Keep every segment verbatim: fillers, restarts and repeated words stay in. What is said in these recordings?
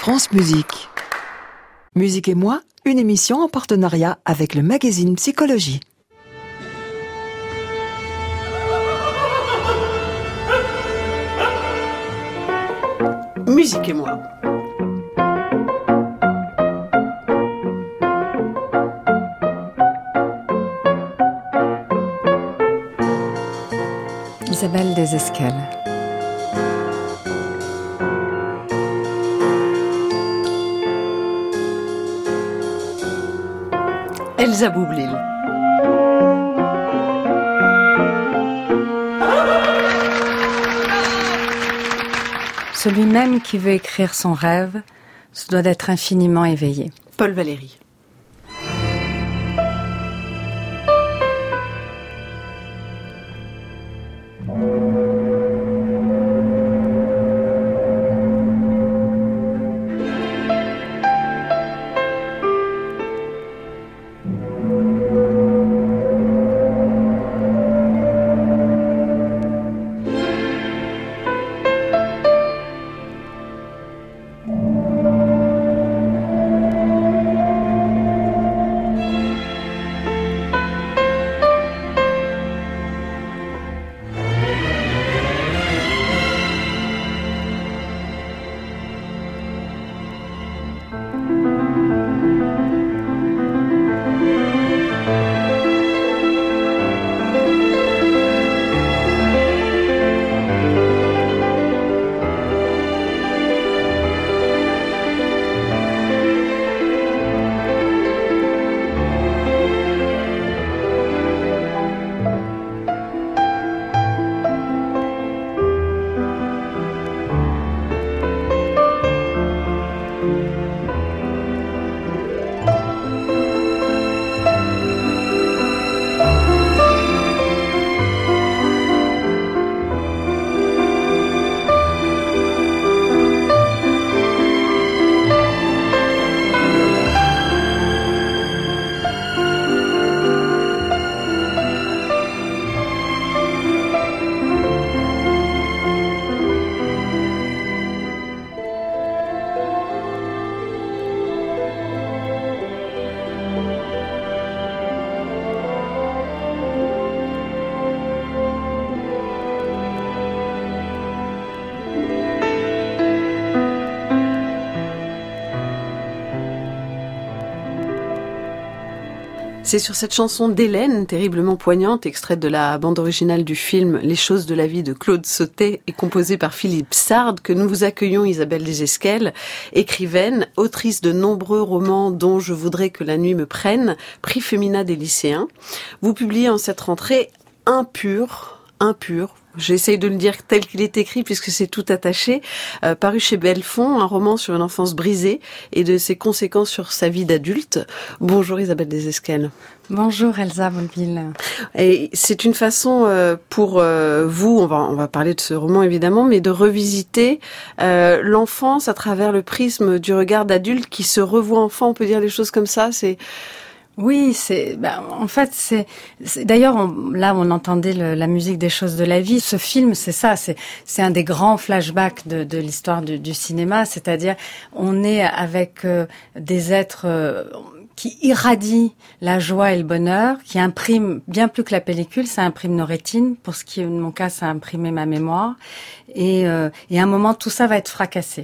France Musique. Musique et moi, une émission en partenariat avec le magazine Psychologie. Musique et moi. Isabelle Desescales. Elsa Boublil. Celui même qui veut écrire son rêve se doit d'être infiniment éveillé. Paul Valéry. C'est sur cette chanson d'Hélène, terriblement poignante, extraite de la bande originale du film Les choses de la vie de Claude Sautet et composée par Philippe Sard, que nous vous accueillons Isabelle Desescales, écrivaine, autrice de nombreux romans dont Je voudrais que la nuit me prenne, prix Femina des lycéens. Vous publiez en cette rentrée Impur, Impur, j'essaye de le dire tel qu'il est écrit puisque c'est tout attaché, euh, paru chez Bellefond, un roman sur une enfance brisée et de ses conséquences sur sa vie d'adulte. Bonjour Isabelle Desescales. Bonjour Elsa Boublil. Et c'est une façon euh, pour euh, vous, on va on va parler de ce roman évidemment, mais de revisiter euh, l'enfance à travers le prisme du regard d'adulte qui se revoit enfant, on peut dire les choses comme ça, c'est... Oui, c'est ben, en fait c'est, c'est d'ailleurs on, là on entendait le, la musique des choses de la vie. Ce film, c'est ça, c'est c'est un des grands flashbacks de, de l'histoire du, du cinéma, c'est-à-dire on est avec euh, des êtres euh, qui irradient la joie et le bonheur, qui impriment bien plus que la pellicule, ça imprime nos rétines. Pour ce qui est de mon cas, ça a imprimé ma mémoire. Et, euh, et à un moment, tout ça va être fracassé.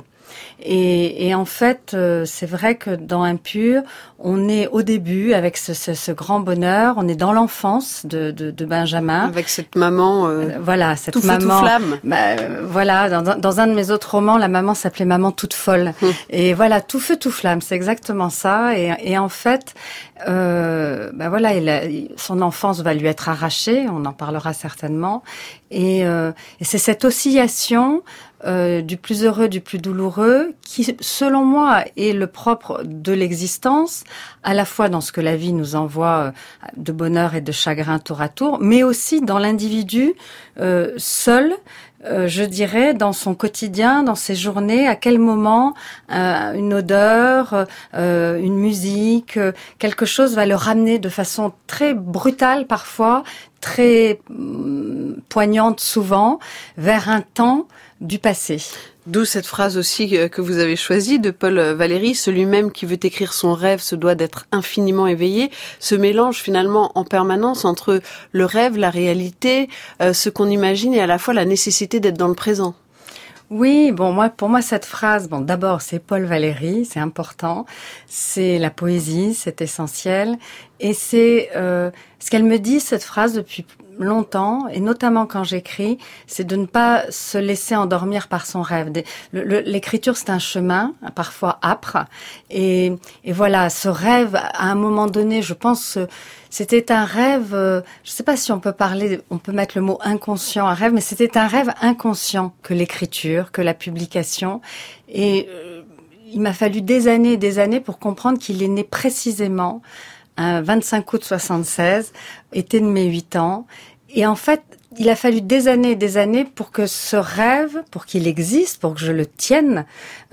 Et, et en fait, euh, c'est vrai que dans Impur, on est au début avec ce, ce, ce grand bonheur, on est dans l'enfance de, de, de Benjamin. Avec cette maman, euh, euh, voilà, cette tout feu, maman. tout flamme. Bah, euh, voilà, dans, dans un de mes autres romans, la maman s'appelait Maman toute folle. Hum. Et voilà, tout feu, tout flamme, c'est exactement ça. Et, et en fait, euh, bah voilà, il a, son enfance va lui être arrachée, on en parlera certainement. Et, euh, et c'est cette oscillation. Euh, du plus heureux, du plus douloureux, qui, selon moi, est le propre de l'existence, à la fois dans ce que la vie nous envoie de bonheur et de chagrin tour à tour, mais aussi dans l'individu euh, seul, euh, je dirais, dans son quotidien, dans ses journées, à quel moment euh, une odeur, euh, une musique, euh, quelque chose va le ramener de façon très brutale parfois, très euh, poignante souvent, vers un temps du passé. D'où cette phrase aussi que vous avez choisie de Paul Valéry, celui même qui veut écrire son rêve se doit d'être infiniment éveillé. Ce mélange finalement en permanence entre le rêve, la réalité, euh, ce qu'on imagine et à la fois la nécessité d'être dans le présent. Oui, bon, moi, pour moi, cette phrase, bon, d'abord, c'est Paul Valéry, c'est important. C'est la poésie, c'est essentiel. Et c'est, euh, ce qu'elle me dit, cette phrase, depuis longtemps, et notamment quand j'écris, c'est de ne pas se laisser endormir par son rêve. Le, le, l'écriture, c'est un chemin, parfois âpre. Et, et voilà, ce rêve, à un moment donné, je pense, c'était un rêve, euh, je ne sais pas si on peut parler, on peut mettre le mot inconscient à rêve, mais c'était un rêve inconscient que l'écriture, que la publication. Et euh, il m'a fallu des années et des années pour comprendre qu'il est né précisément un vingt-cinq août soixante-seize, été de mes huit ans. Et en fait, il a fallu des années et des années pour que ce rêve, pour qu'il existe, pour que je le tienne,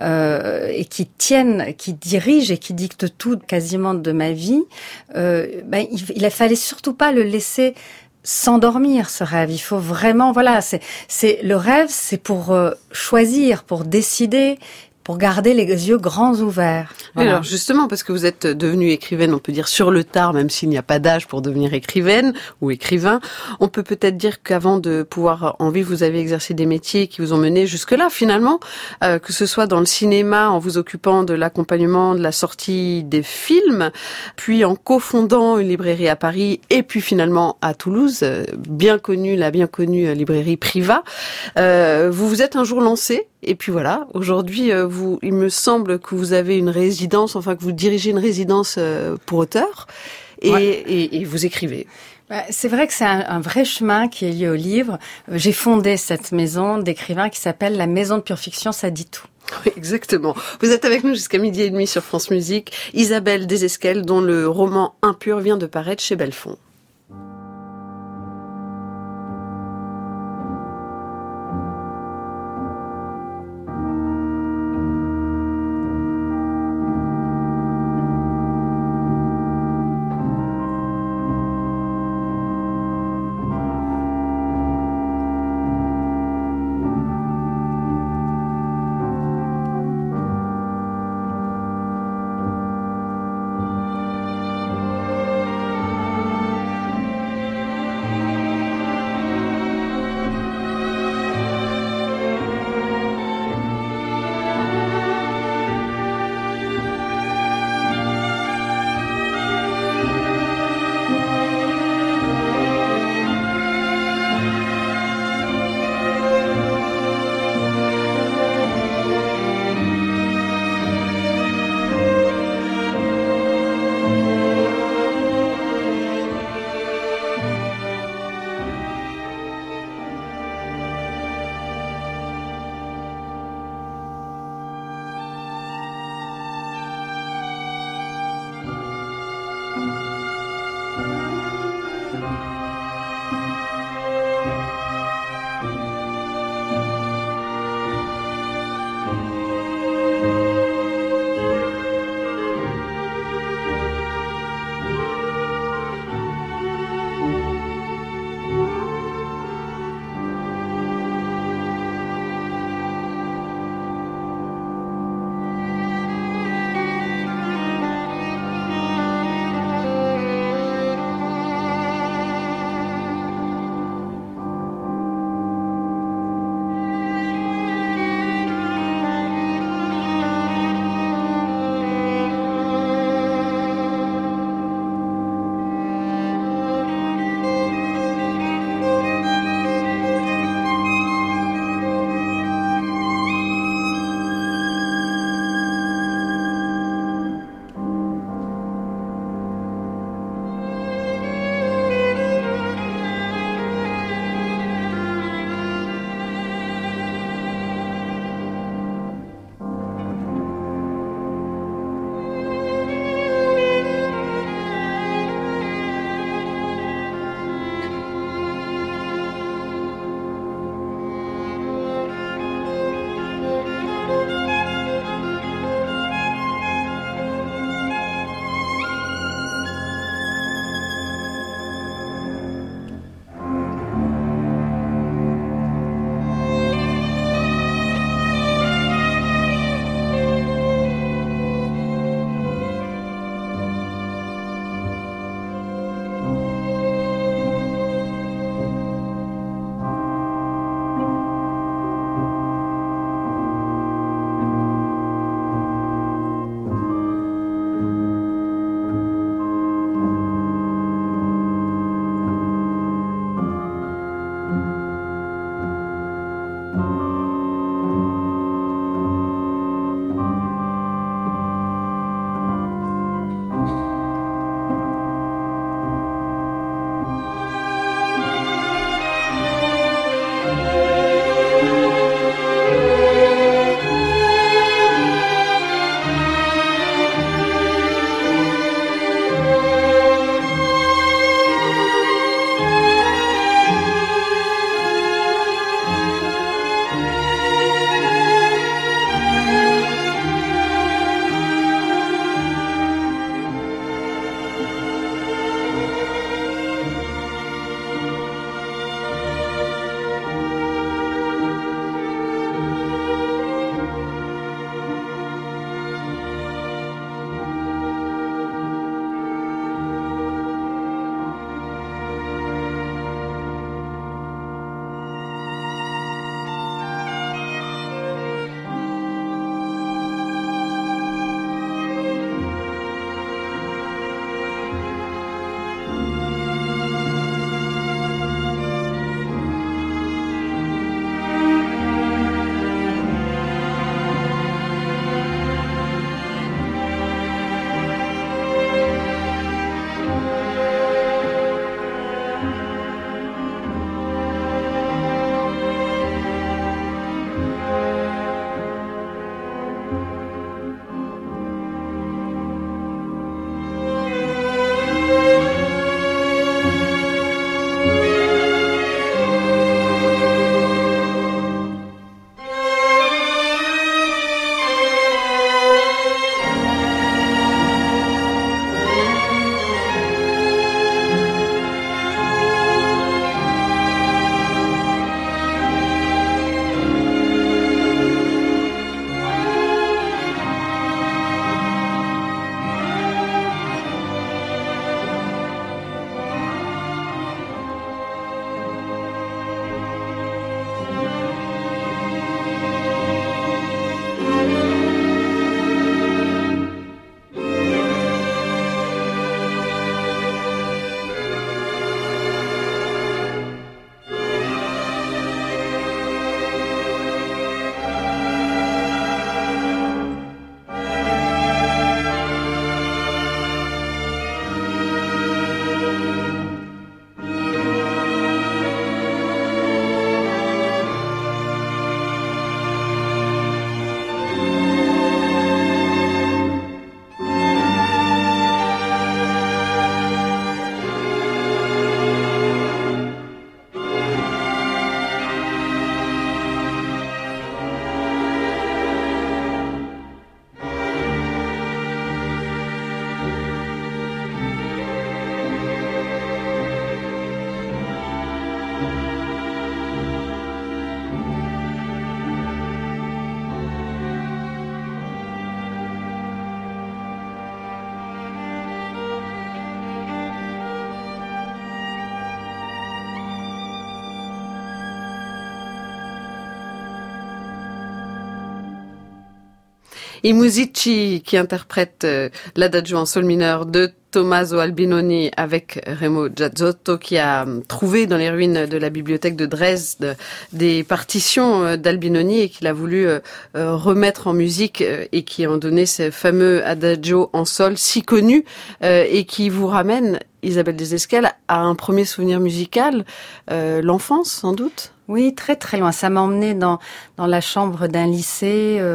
euh, et qui tienne, qui dirige et qui dicte tout quasiment de ma vie, euh, ben, il, il a fallu surtout pas le laisser s'endormir, ce rêve. Il faut vraiment, voilà, c'est, c'est, le rêve, c'est pour euh, choisir, pour décider, pour garder les yeux grands ouverts. Voilà. Alors justement, parce que vous êtes devenue écrivaine, on peut dire sur le tard, même s'il n'y a pas d'âge pour devenir écrivaine ou écrivain, on peut peut-être dire qu'avant de pouvoir en vivre, vous avez exercé des métiers qui vous ont mené jusque-là finalement, euh, que ce soit dans le cinéma, en vous occupant de l'accompagnement, de la sortie des films, puis en cofondant une librairie à Paris, et puis finalement à Toulouse, bien connue, la bien connue librairie Priva. Euh, vous vous êtes un jour lancée. Et puis voilà, aujourd'hui, euh, vous, il me semble que vous avez une résidence, enfin que vous dirigez une résidence euh, pour auteurs, et, ouais. et, et vous écrivez. C'est vrai que c'est un, un vrai chemin qui est lié au livre. J'ai fondé cette maison d'écrivains qui s'appelle la Maison de Pure Fiction, ça dit tout. Oui, exactement. Vous êtes avec nous jusqu'à midi et demi sur France Musique. Isabelle Desesquelles, dont le roman Impur vient de paraître chez Belfond. I Musici qui interprète euh, l'adagio en sol mineur de Tommaso Albinoni avec Remo Giazzotto qui a trouvé dans les ruines de la bibliothèque de Dresde des partitions d'Albinoni et qu'il a voulu euh, remettre en musique euh, et qui ont donné ce fameux adagio en sol si connu euh, et qui vous ramène, Isabelle Desescales, à un premier souvenir musical, euh, l'enfance sans doute? Oui, très très loin. Ça m'a emmenée dans, dans la chambre d'un lycée... Euh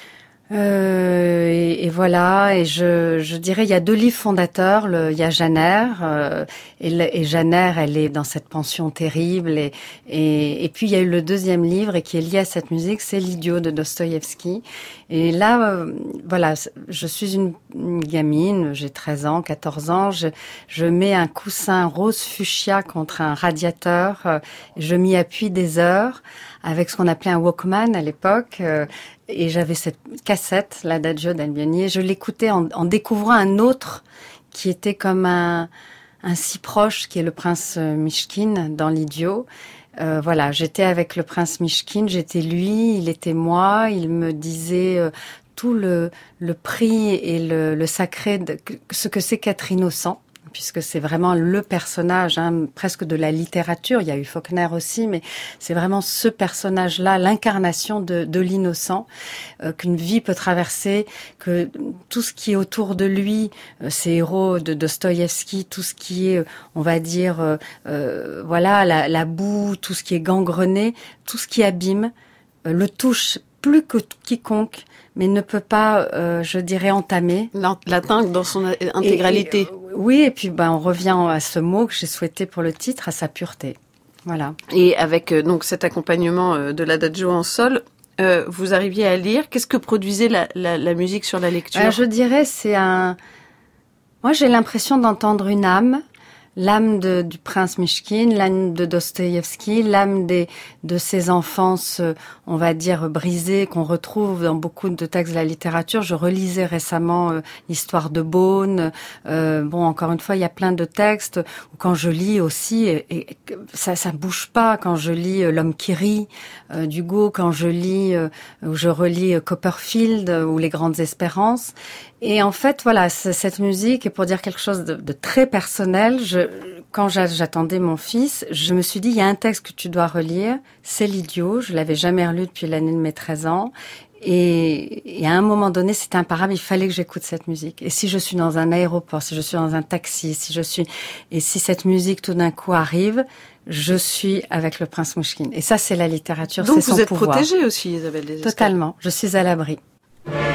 Euh, et, et voilà, et je, je dirais, il y a deux livres fondateurs. Le, il y a Janer, euh, et, le, et Janer, elle est dans cette pension terrible. Et, et, et puis il y a eu le deuxième livre, et qui est lié à cette musique, c'est L'Idiot de Dostoïevski. Et là, euh, voilà, je suis une, une gamine, j'ai treize ans, quatorze ans, je, je mets un coussin rose fuchsia contre un radiateur, euh, je m'y appuie des heures avec ce qu'on appelait un Walkman à l'époque. Euh, Et j'avais cette cassette, l'adagio d'Albinoni, et je l'écoutais en, en découvrant un autre qui était comme un, un si proche, qui est le prince Mychkine dans L'Idiot. Euh, voilà, j'étais avec le prince Mychkine, j'étais lui, il était moi, il me disait euh, tout le, le prix et le, le sacré, de, ce que c'est qu'être innocent. Puisque c'est vraiment le personnage, hein, presque de la littérature. Il y a eu Faulkner aussi, mais c'est vraiment ce personnage-là, l'incarnation de, de l'innocent, euh, qu'une vie peut traverser, que tout ce qui est autour de lui, euh, ces héros de Dostoïevski, tout ce qui est, on va dire, euh, euh, voilà, la, la boue, tout ce qui est gangrené, tout ce qui abîme, euh, le touche plus que quiconque, mais ne peut pas, euh, je dirais, entamer. L'atteindre dans son intégralité. Et, et, oui, et puis ben, on revient à ce mot que j'ai souhaité pour le titre, à sa pureté. Voilà. Et avec euh, donc cet accompagnement euh, de l'adagio en sol, euh, vous arriviez à lire. Qu'est-ce que produisait la, la, la musique sur la lecture? euh, Je dirais, c'est un... Moi, j'ai l'impression d'entendre une âme. L'âme de, du prince Mychkine, l'âme de Dostoïevski, l'âme des, de ces enfances, on va dire, brisées, qu'on retrouve dans beaucoup de textes de la littérature. Je relisais récemment euh, l'histoire de Beaune. Euh, bon, encore une fois, il y a plein de textes où quand je lis aussi, et, et ça ça bouge pas. Quand je lis euh, L'homme qui rit euh, d'Hugo, quand je lis, euh, ou je relis euh, Copperfield euh, ou Les Grandes Espérances. Et en fait, voilà, cette musique, et pour dire quelque chose de, de très personnel, je, quand j'attendais mon fils, je me suis dit, il y a un texte que tu dois relire, c'est L'Idiot. Je l'avais jamais relu depuis l'année de mes treize ans. Et, et à un moment donné, c'était imparable, il fallait que j'écoute cette musique. Et si je suis dans un aéroport, si je suis dans un taxi, si je suis, et si cette musique tout d'un coup arrive, je suis avec le prince Mychkine. Et ça, c'est la littérature, c'est son pouvoir. Donc vous êtes protégée aussi, Isabelle Desescales. Totalement, je suis à l'abri.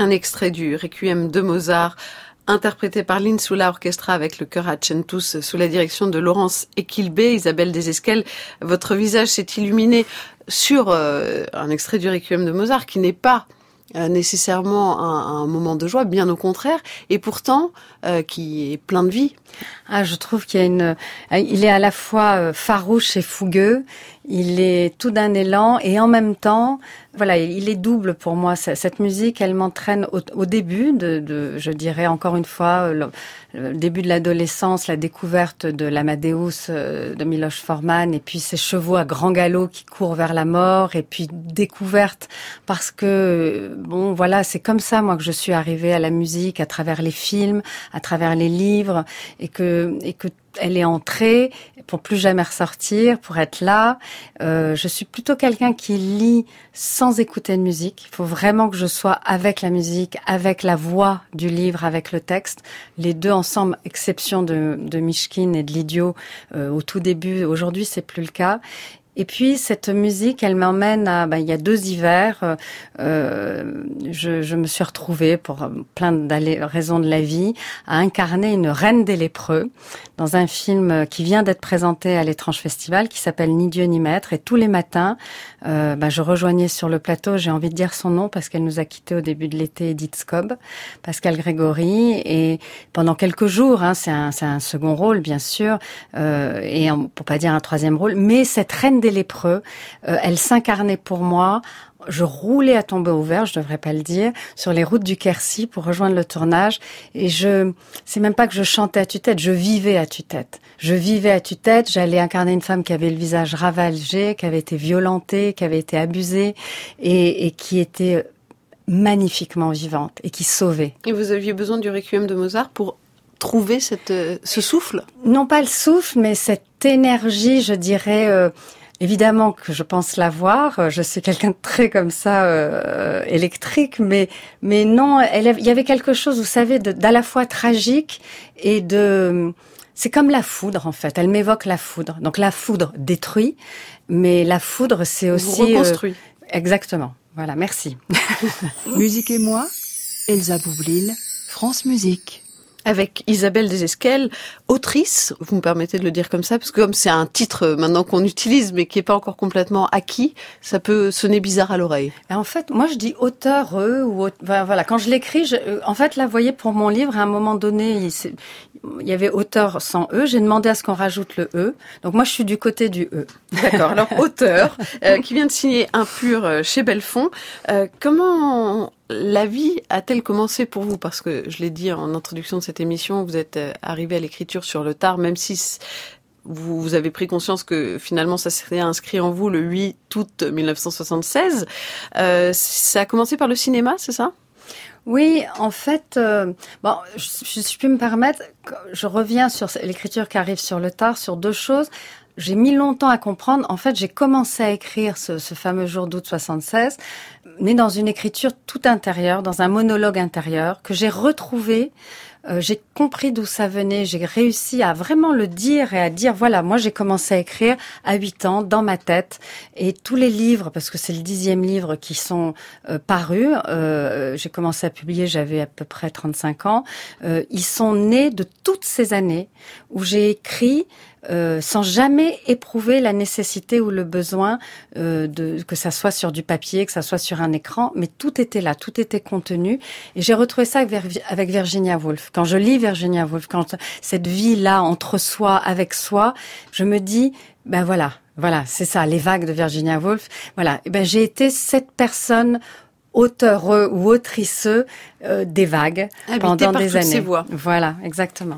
un extrait du Requiem de Mozart, interprété par l'Insula Orchestra avec le chœur Acentus sous la direction de Laurence Equilbé. Isabelle Desesquelles, votre visage s'est illuminé sur euh, un extrait du Requiem de Mozart qui n'est pas euh, nécessairement un, un moment de joie, bien au contraire, et pourtant euh, qui est plein de vie. Ah, je trouve qu'il y a une, il est à la fois farouche et fougueux. Il est tout d'un élan et en même temps, voilà, il est double pour moi. Cette musique, elle m'entraîne au, au début de, de, je dirais encore une fois, le, le début de l'adolescence, la découverte de l'Amadeus de Miloš Forman et puis ces chevaux à grand galop qui courent vers la mort et puis découverte parce que, bon, voilà, c'est comme ça, moi, que je suis arrivée à la musique à travers les films, à travers les livres et que, et que elle est entrée pour plus jamais ressortir, pour être là. Euh, je suis plutôt quelqu'un qui lit sans écouter de musique. Il faut vraiment que je sois avec la musique, avec la voix du livre, avec le texte. Les deux ensemble, exception de, de Mychkine et de l'Idiot euh, au tout début. Aujourd'hui, c'est plus le cas. Et puis cette musique, elle m'emmène à, ben, il y a deux hivers, euh, je, je me suis retrouvée pour plein de raisons de la vie à incarner une reine des lépreux dans un film qui vient d'être présenté à l'Étrange Festival qui s'appelle Ni Dieu ni Maître. Et tous les matins, euh, ben, je rejoignais sur le plateau, j'ai envie de dire son nom parce qu'elle nous a quittés au début de l'été, Edith Scobb, Pascal Grégory. Et pendant quelques jours, hein, c'est un, c'est un second rôle bien sûr, euh, et un, pour pas dire un troisième rôle, mais cette reine des lépreux, euh, elle s'incarnait pour moi. Je roulais à tombeau ouvert, je devrais pas le dire, sur les routes du Quercy pour rejoindre le tournage. Et je, c'est même pas que je chantais à tue-tête, je vivais à tue-tête. Je vivais à tue-tête, j'allais incarner une femme qui avait le visage ravagé, qui avait été violentée, qui avait été abusée et, et qui était magnifiquement vivante et qui sauvait. Et vous aviez besoin du Requiem de Mozart pour trouver cette, ce souffle? Non pas le souffle, mais cette énergie, je dirais... Euh, Évidemment que je pense l'avoir. Je suis quelqu'un de très comme ça, euh, électrique, mais mais non. Elle, il y avait quelque chose, vous savez, de, d'à la fois tragique et de. C'est comme la foudre en fait. Elle m'évoque la foudre. Donc la foudre détruit, mais la foudre c'est aussi. Vous reconstruit. Euh, exactement. Voilà. Merci. Musique et moi, Elsa Boublil, France Musique. Avec Isabelle Desesquelles, autrice, vous me permettez de le dire comme ça, parce que comme c'est un titre maintenant qu'on utilise, mais qui n'est pas encore complètement acquis, ça peut sonner bizarre à l'oreille. En fait, moi je dis auteur eux, ou voilà, quand je l'écris, je, en fait là, vous voyez, pour mon livre, à un moment donné, il, il y avait auteur sans E, j'ai demandé à ce qu'on rajoute le E, donc moi je suis du côté du E. D'accord, alors auteur, euh, qui vient de signer Un Pur euh, chez Bellefond, euh, comment... La vie a-t-elle commencé pour vous? Parce que, je l'ai dit en introduction de cette émission, vous êtes arrivé à l'écriture sur le tard, même si vous, vous avez pris conscience que finalement ça s'est inscrit en vous le huit août mille neuf cent soixante-seize. Euh, ça a commencé par le cinéma, c'est ça? Oui, en fait, euh, bon, je, je peux me permettre, je reviens sur l'écriture qui arrive sur le tard, sur deux choses. J'ai mis longtemps à comprendre. En fait, j'ai commencé à écrire ce, ce fameux jour d'août soixante-seize, mais dans une écriture tout intérieure, dans un monologue intérieur que j'ai retrouvé. Euh, j'ai compris d'où ça venait. J'ai réussi à vraiment le dire et à dire, voilà, moi j'ai commencé à écrire à huit ans, dans ma tête. Et tous les livres, parce que c'est le dixième livre qui sont euh, parus, euh, j'ai commencé à publier, j'avais à peu près trente-cinq ans, euh, ils sont nés de toutes ces années où j'ai écrit Euh, sans jamais éprouver la nécessité ou le besoin euh, de que ça soit sur du papier, que ça soit sur un écran, mais tout était là, tout était contenu. Et j'ai retrouvé ça avec, avec Virginia Woolf. Quand je lis Virginia Woolf, quand cette vie-là entre soi, avec soi, je me dis, ben voilà, voilà, c'est ça, les vagues de Virginia Woolf. Voilà, et ben j'ai été cette personne auteur ou autrice euh, des vagues Habité pendant par des toutes années. ces voix. Voilà, exactement.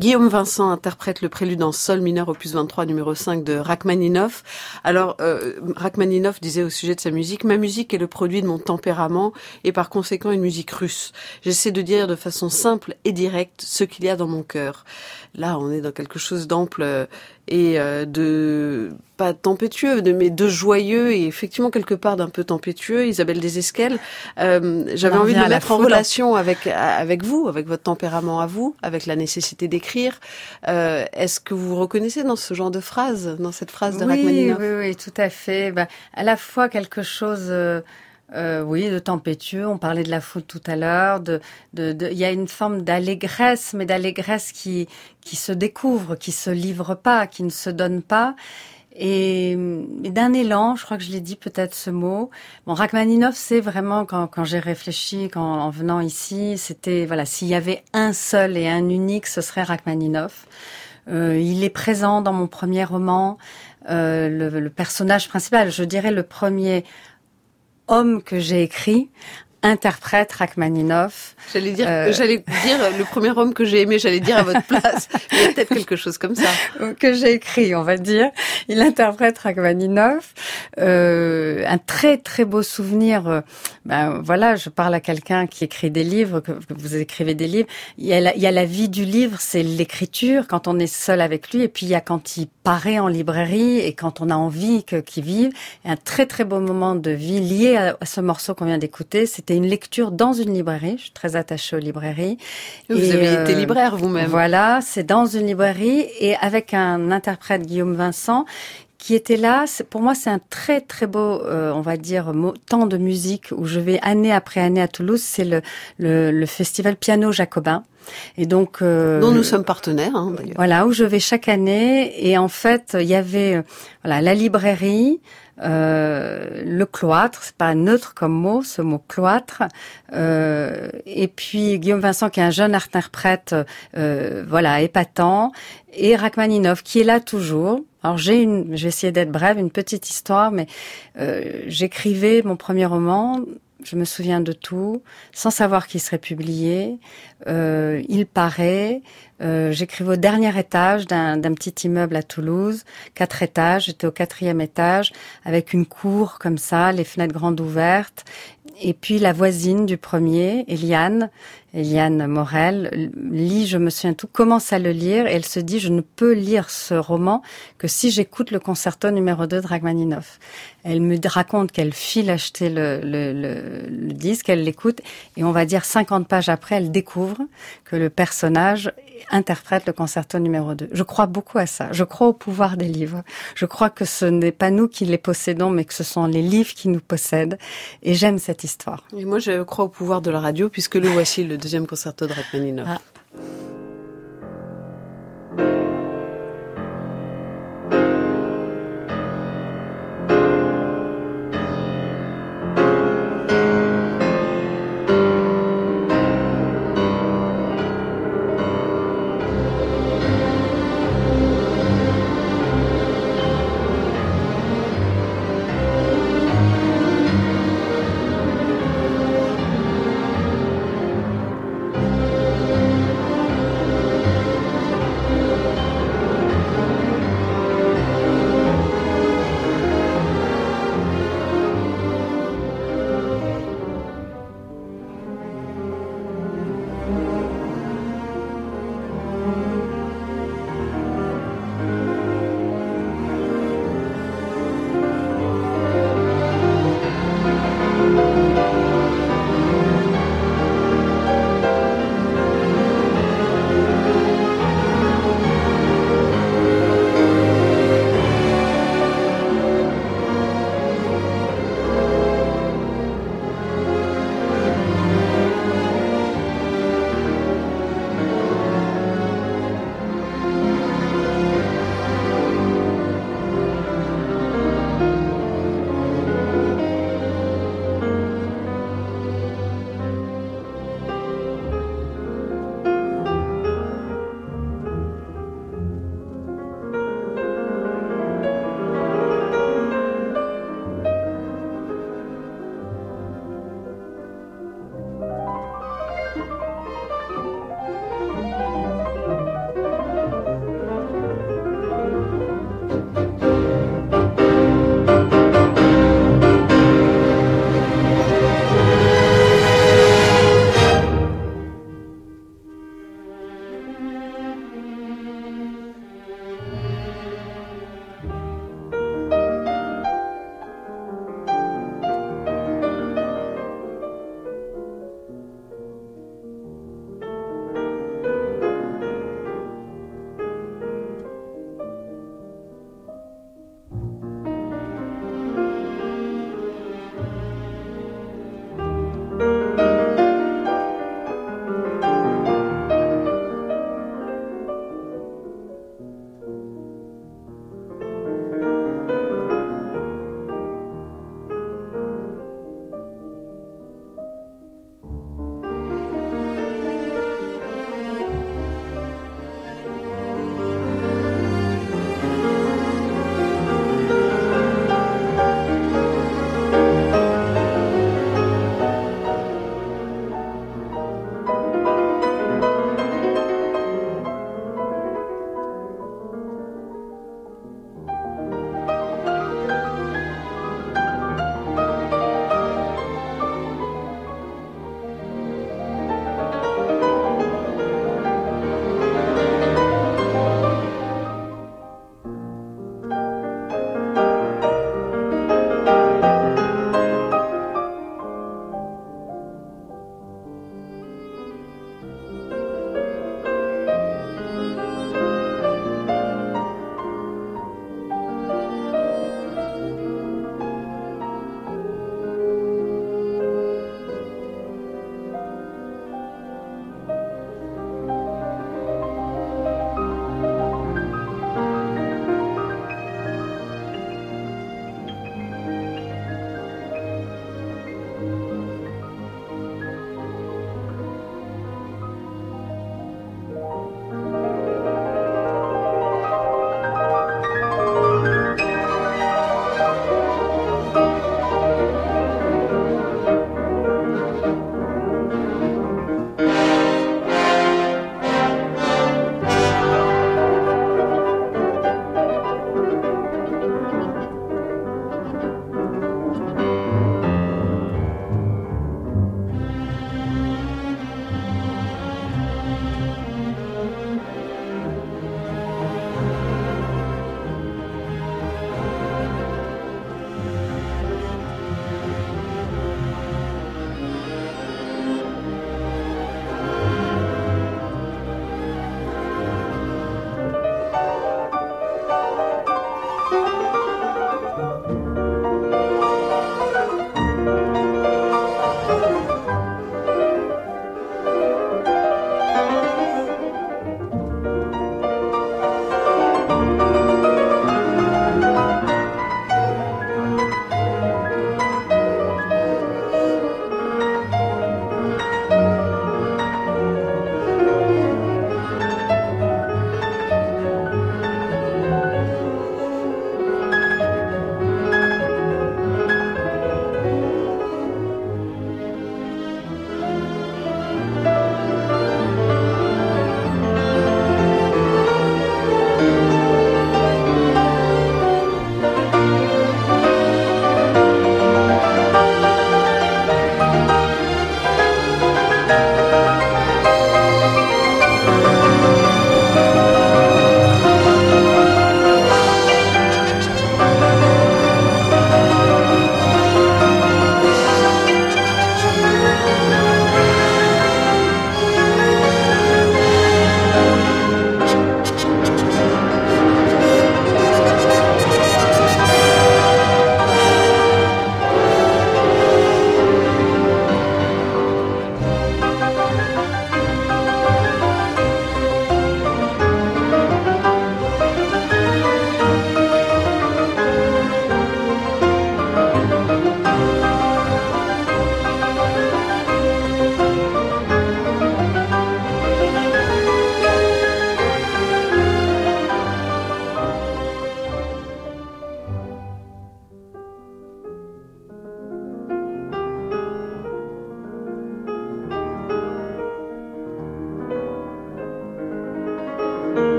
Guillaume Vincent interprète le prélude en sol mineur opus vingt-trois numéro cinq de Rachmaninoff. Alors euh, Rachmaninoff disait au sujet de sa musique: ma musique est le produit de mon tempérament et par conséquent une musique russe. J'essaie de dire de façon simple et directe ce qu'il y a dans mon cœur. Là, on est dans quelque chose d'ample et euh, de pas tempétueux, de, mais de joyeux et effectivement quelque part d'un peu tempétueux. Isabelle Desesquelles, euh, j'avais envie de me mettre en relation avec avec vous, avec votre tempérament à vous, avec la nécessité d'écrire. Euh, est-ce que vous vous reconnaissez dans ce genre de phrase, dans cette phrase de oui, Rachmaninoff? Oui, oui, tout à fait. Ben, à la fois quelque chose... Euh... Euh, oui, de tempétueux. On parlait de la foudre tout à l'heure. De, de, de, il y a une forme d'allégresse, mais d'allégresse qui qui se découvre, qui se livre pas, qui ne se donne pas, et, et d'un élan. Je crois que je l'ai dit peut-être ce mot. Bon, Rachmaninoff, c'est vraiment quand quand j'ai réfléchi, quand en venant ici, c'était voilà, s'il y avait un seul et un unique, ce serait Rachmaninoff. Euh, il est présent dans mon premier roman. Euh, le, le personnage principal, je dirais le premier homme que j'ai écrit interprète Rachmaninoff. J'allais dire, euh... j'allais dire le premier homme que j'ai aimé, j'allais dire à votre place. Il y a peut-être quelque chose comme ça. Que j'ai écrit, on va dire. Il interprète Rachmaninoff. Euh, un très très beau souvenir. Ben voilà, je parle à quelqu'un qui écrit des livres, que, que vous écrivez des livres. Il y a la, il y a la vie du livre, c'est l'écriture quand on est seul avec lui, et puis il y a quand il paraît en librairie et quand on a envie que qu'il vive. Et un très très beau moment de vie lié à, à ce morceau qu'on vient d'écouter. C'était une lecture dans une librairie. Je suis très attachée aux librairies. Vous et, avez euh, été libraire vous-même. Voilà, c'est dans une librairie et avec un interprète, Guillaume Vincent, qui était là. C'est, pour moi, c'est un très très beau, euh, on va dire, mo- temps de musique où je vais année après année à Toulouse. C'est le le, le festival Piano Jacobin. Et donc, euh, dont nous sommes partenaires, hein, d'ailleurs. Voilà, où je vais chaque année. Et en fait, il y avait, euh, voilà, la librairie. Euh, le cloître, c'est pas neutre comme mot, ce mot cloître. Euh, et puis Guillaume Vincent, qui est un jeune interprète, euh, voilà, épatant, et Rachmaninoff, qui est là toujours. Alors j'ai une, je vais essayer d'être brève, une petite histoire, mais euh, j'écrivais mon premier roman. Je me souviens de tout, sans savoir qu'il serait publié. Euh, il paraît. Euh, j'écrivais au dernier étage d'un, d'un petit immeuble à Toulouse, quatre étages. J'étais au quatrième étage, avec une cour comme ça, les fenêtres grandes ouvertes. Et puis la voisine du premier, Eliane, Eliane Morel, lit, je me souviens tout, commence à le lire et elle se dit, je ne peux lire ce roman que si j'écoute le concerto numéro deux de Rachmaninoff. Elle me raconte qu'elle file acheter le, le, le, le disque, elle l'écoute et on va dire cinquante pages après, elle découvre que le personnage interprète le concerto numéro deux. Je crois beaucoup à ça. Je crois au pouvoir des livres. Je crois que ce n'est pas nous qui les possédons, mais que ce sont les livres qui nous possèdent. Et j'aime cette histoire. Et moi, je crois au pouvoir de la radio, puisque le voici, le deuxième concerto de Rachmaninoff. Ah.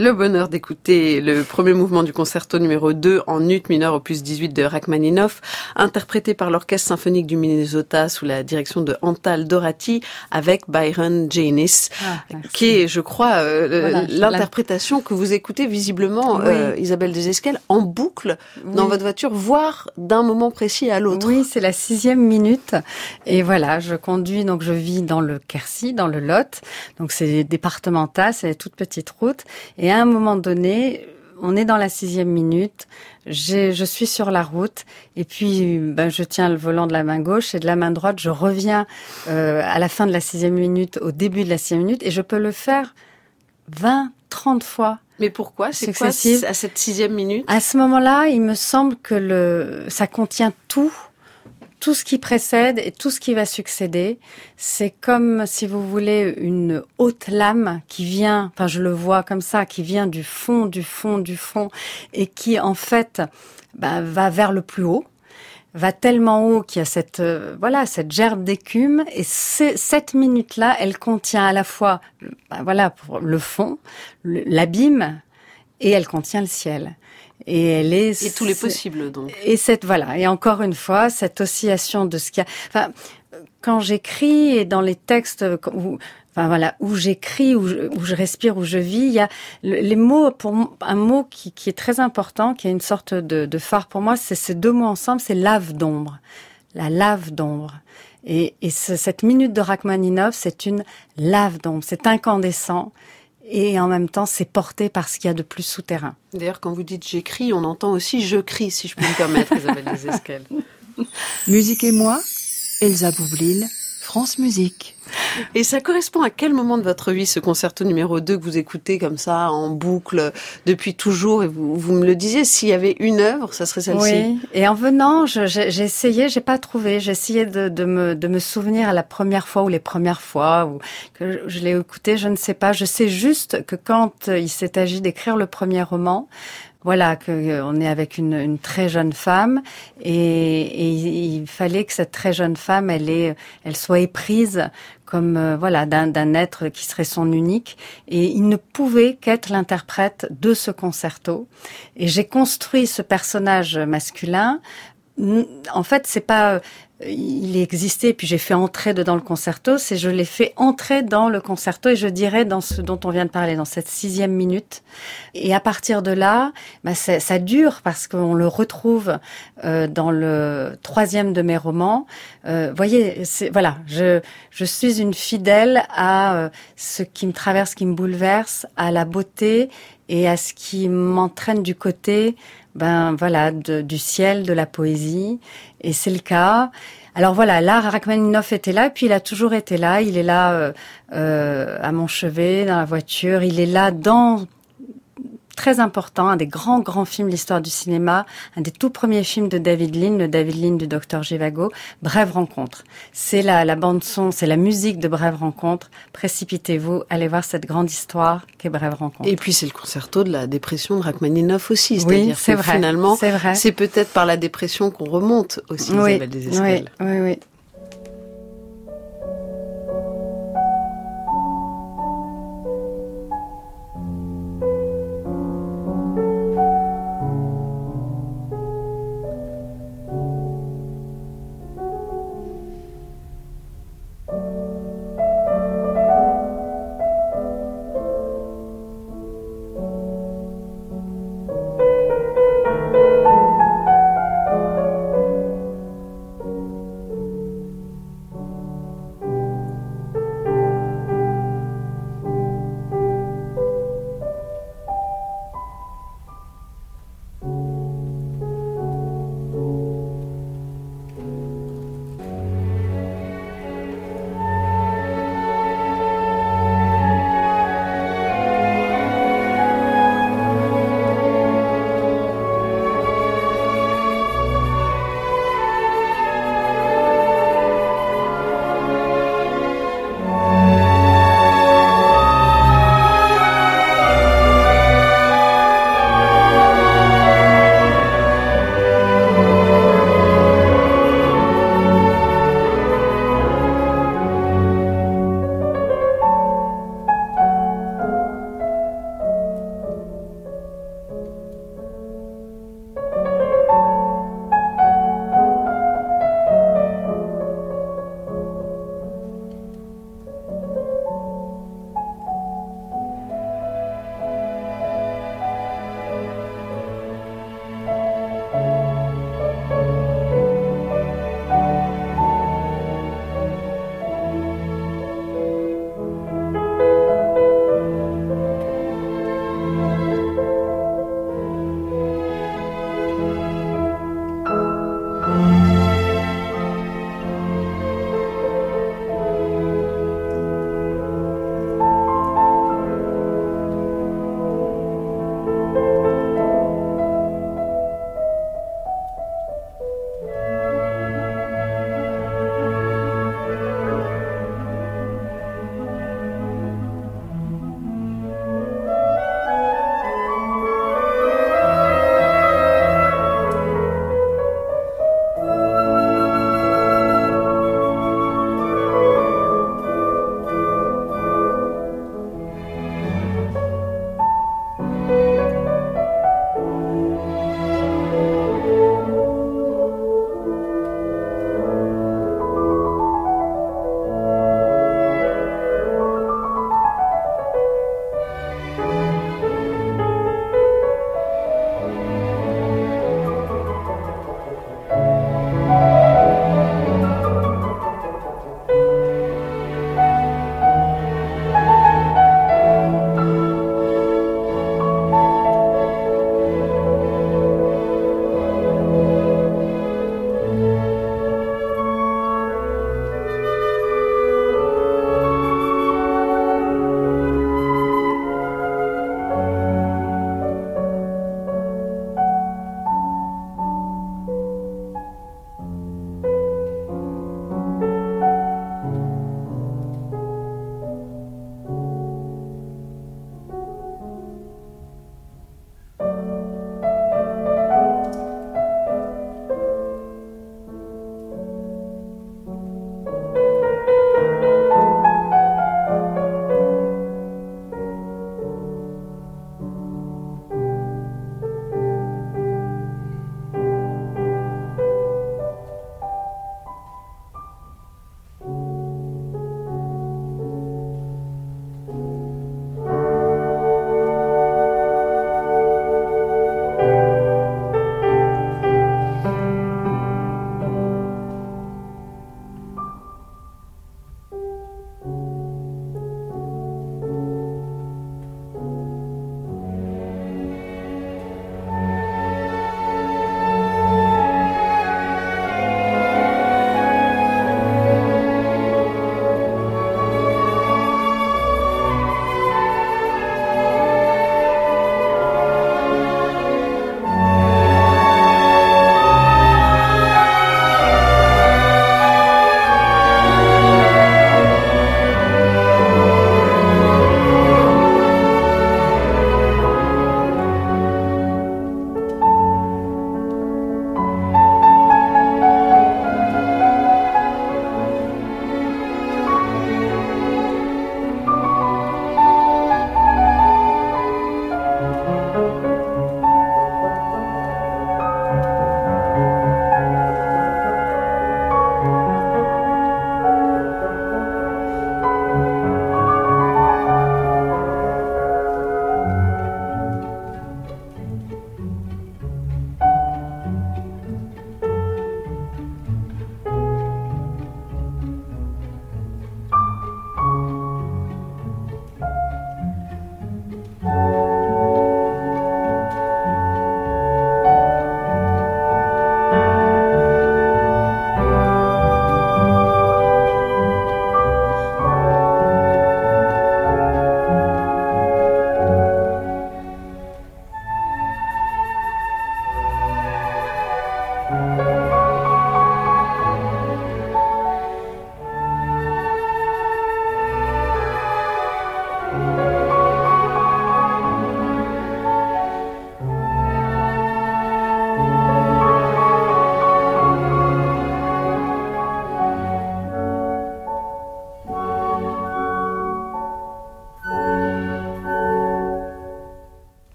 Le bonheur d'écouter le premier mouvement du concerto numéro deux en ut mineur opus dix-huit de Rachmaninoff, interprété par l'Orchestre symphonique du Minnesota sous la direction de Antal Dorati avec Byron Janis, ah, qui est, je crois, euh, voilà, l'interprétation la... que vous écoutez visiblement, oui. euh, Isabelle Desescales, en boucle oui. dans votre voiture, voire d'un moment précis à l'autre. Oui, c'est la sixième minute. Et voilà, je conduis, donc je vis dans le Quercy, dans le Lot. Donc c'est départemental, c'est toute petite route. Et à un moment donné, on est dans la sixième minute, j'ai, je suis sur la route et puis ben, je tiens le volant de la main gauche et de la main droite, je reviens euh, à la fin de la sixième minute, au début de la sixième minute et je peux le faire vingt, trente fois. Mais pourquoi? C'est quoi à cette sixième minute? À ce moment-là, il me semble que le, ça contient tout. Tout ce qui précède et tout ce qui va succéder, c'est comme, si vous voulez, une haute lame qui vient, enfin je le vois comme ça, qui vient du fond, du fond, du fond, et qui en fait bah, va vers le plus haut, va tellement haut qu'il y a cette, euh, voilà, cette gerbe d'écume, et cette minute-là, elle contient à la fois, bah, voilà, pour le fond, le, l'abîme, et elle contient le ciel. Et elle est et tous les possibles donc. Et cette voilà et encore une fois cette oscillation de ce qu'il y a. Enfin, quand j'écris et dans les textes où enfin voilà où j'écris où je, où je respire où je vis, il y a les mots pour un mot qui qui est très important, qui est une sorte de de phare pour moi, c'est ces deux mots ensemble, c'est lave d'ombre. La lave d'ombre. Et et ce, cette minute de Rachmaninoff, c'est une lave d'ombre, c'est incandescent. Et en même temps, c'est porté par ce qu'il y a de plus souterrain. D'ailleurs, quand vous dites j'écris, on entend aussi je crie, si je peux me permettre, Isabelle Desescales. Musique et moi, Elsa Boublil, France Musique. Et ça correspond à quel moment de votre vie, ce concerto numéro deux que vous écoutez comme ça, en boucle, depuis toujours? Et vous, vous me le disiez, s'il y avait une œuvre, ça serait celle-ci. Oui, et en venant, je, j'ai, j'ai essayé, j'ai pas trouvé. J'ai essayé de, de, me, de me souvenir à la première fois ou les premières fois où que je, je l'ai écouté, je ne sais pas. Je sais juste que quand il s'est agi d'écrire le premier roman, voilà, que on est avec une, une très jeune femme et, et il fallait que cette très jeune femme, elle est, elle soit éprise comme euh, voilà d'un, d'un être qui serait son unique et il ne pouvait qu'être l'interprète de ce concerto. Et j'ai construit ce personnage masculin. En fait, c'est pas il existait, puis j'ai fait entrer dedans le concerto, c'est je l'ai fait entrer dans le concerto et je dirais dans ce dont on vient de parler, dans cette sixième minute. Et à partir de là, bah ça, ça dure parce qu'on le retrouve euh, dans le troisième de mes romans. Euh, voyez, c'est, voilà, je, je suis une fidèle à euh, ce qui me traverse, qui me bouleverse, à la beauté et à ce qui m'entraîne du côté ben voilà de, du ciel, de la poésie, et c'est le cas. Alors voilà, là Rachmaninoff était là, et puis il a toujours été là. Il est là euh, euh, à mon chevet, dans la voiture. Il est là dans très important, un des grands grands films de l'histoire du cinéma, un des tout premiers films de David Lean, le David Lean du docteur Zhivago, Brève rencontre. C'est la, la bande son, c'est la musique de Brève rencontre. Précipitez-vous, allez voir cette grande histoire qu'est Brève rencontre. Et puis c'est le concerto de la dépression de Rachmaninoff aussi, oui, c'est-à-dire c'est que vrai, finalement, c'est, vrai. c'est peut-être par la dépression qu'on remonte aussi, oui, Isabelle Desescales. Oui, oui, oui.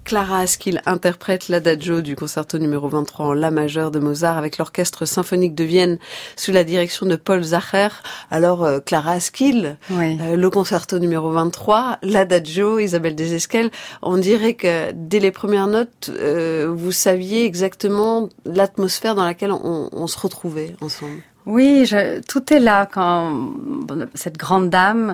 Clara Askill interprète l'Adagio du concerto numéro vingt-trois en La majeure de Mozart avec l'Orchestre symphonique de Vienne sous la direction de Paul Zacher. Alors, euh, Clara Askill, oui. euh, le concerto numéro vingt-trois, l'Adagio, Isabelle Desesquelles, on dirait que dès les premières notes, euh, vous saviez exactement l'atmosphère dans laquelle on, on se retrouvait ensemble. Oui, je, tout est là quand cette grande dame...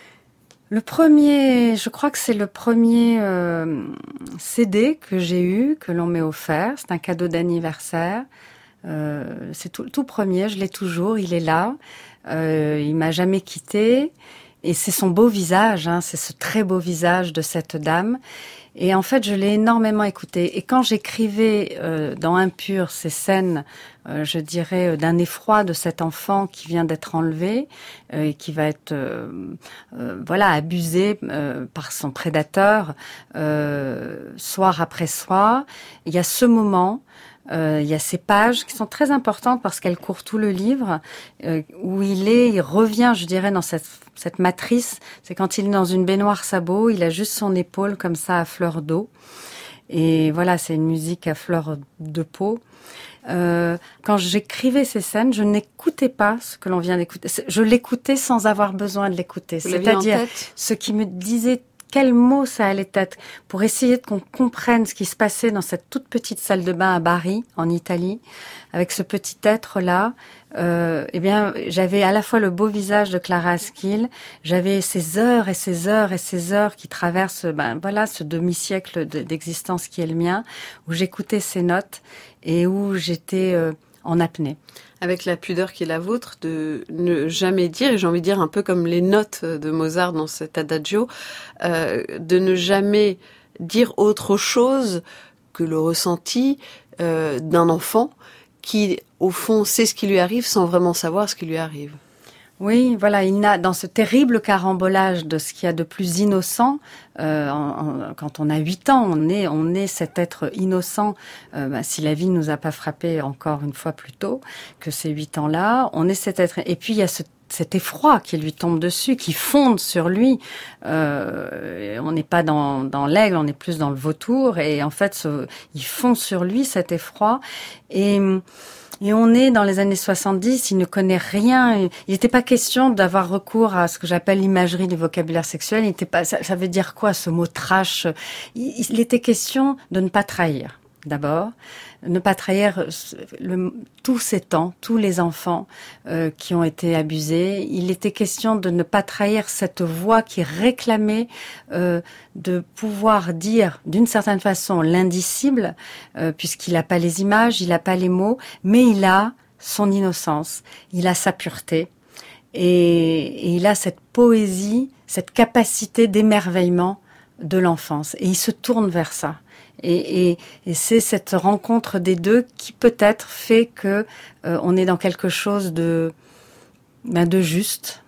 Le premier, je crois que c'est le premier euh, C D que j'ai eu, que l'on m'ait offert. C'est un cadeau d'anniversaire. Euh, c'est tout, tout premier, je l'ai toujours, il est là. Euh, il m'a jamais quitté. Et c'est son beau visage, hein, c'est ce très beau visage de cette dame. Et en fait, je l'ai énormément écouté. Et quand j'écrivais euh, dans Impur ces scènes, euh, je dirais, euh, d'un effroi de cet enfant qui vient d'être enlevé euh, et qui va être, euh, euh, voilà, abusé euh, par son prédateur euh, soir après soir, il y a ce moment. Euh, il y a ces pages qui sont très importantes parce qu'elles courent tout le livre, euh, où il est, il revient, je dirais, dans cette, cette matrice. C'est quand il est dans une baignoire sabot, il a juste son épaule comme ça à fleur d'eau. Et voilà, c'est une musique à fleur de peau. Euh, quand j'écrivais ces scènes, je n'écoutais pas ce que l'on vient d'écouter. Je l'écoutais sans avoir besoin de l'écouter. Vous C'est-à-dire ce qui me disait quels mots ça allait être, pour essayer qu'on comprenne ce qui se passait dans cette toute petite salle de bain à Bari, en Italie, avec ce petit être-là. Euh, eh bien, j'avais à la fois le beau visage de Clara Askill, j'avais ces heures et ces heures et ces heures qui traversent, ben voilà, ce demi-siècle de, d'existence qui est le mien, où j'écoutais ces notes et où j'étais euh, en apnée. Avec la pudeur qui est la vôtre, de ne jamais dire, et j'ai envie de dire un peu comme les notes de Mozart dans cet adagio, euh, de ne jamais dire autre chose que le ressenti euh, d'un enfant qui, au fond, sait ce qui lui arrive sans vraiment savoir ce qui lui arrive. Oui, voilà, il n'a, dans ce terrible carambolage de ce qu'il y a de plus innocent, euh, en, en, quand on a huit ans, on est, on est cet être innocent, euh, bah, si la vie nous a pas frappé encore une fois plus tôt que ces huit ans-là, on est cet être, et puis il y a ce cet effroi qui lui tombe dessus, qui fonde sur lui. Euh, on n'est pas dans, dans l'aigle, on est plus dans le vautour, et en fait, ce, il fond sur lui cet effroi, et... Et on est dans les années soixante-dix, il ne connaît rien. Il n'était pas question d'avoir recours à ce que j'appelle l'imagerie du vocabulaire sexuel. Il était pas, ça, ça veut dire quoi ce mot trash? Il, il était question de ne pas trahir. D'abord, ne pas trahir le, tous ces temps, tous les enfants euh, qui ont été abusés. Il était question de ne pas trahir cette voix qui réclamait euh, de pouvoir dire d'une certaine façon l'indicible, euh, puisqu'il n'a pas les images, il n'a pas les mots, mais il a son innocence, il a sa pureté et, et il a cette poésie, cette capacité d'émerveillement de l'enfance. Et il se tourne vers ça. Et, et, et c'est cette rencontre des deux qui peut-être fait que euh, on est dans quelque chose de, ben de juste.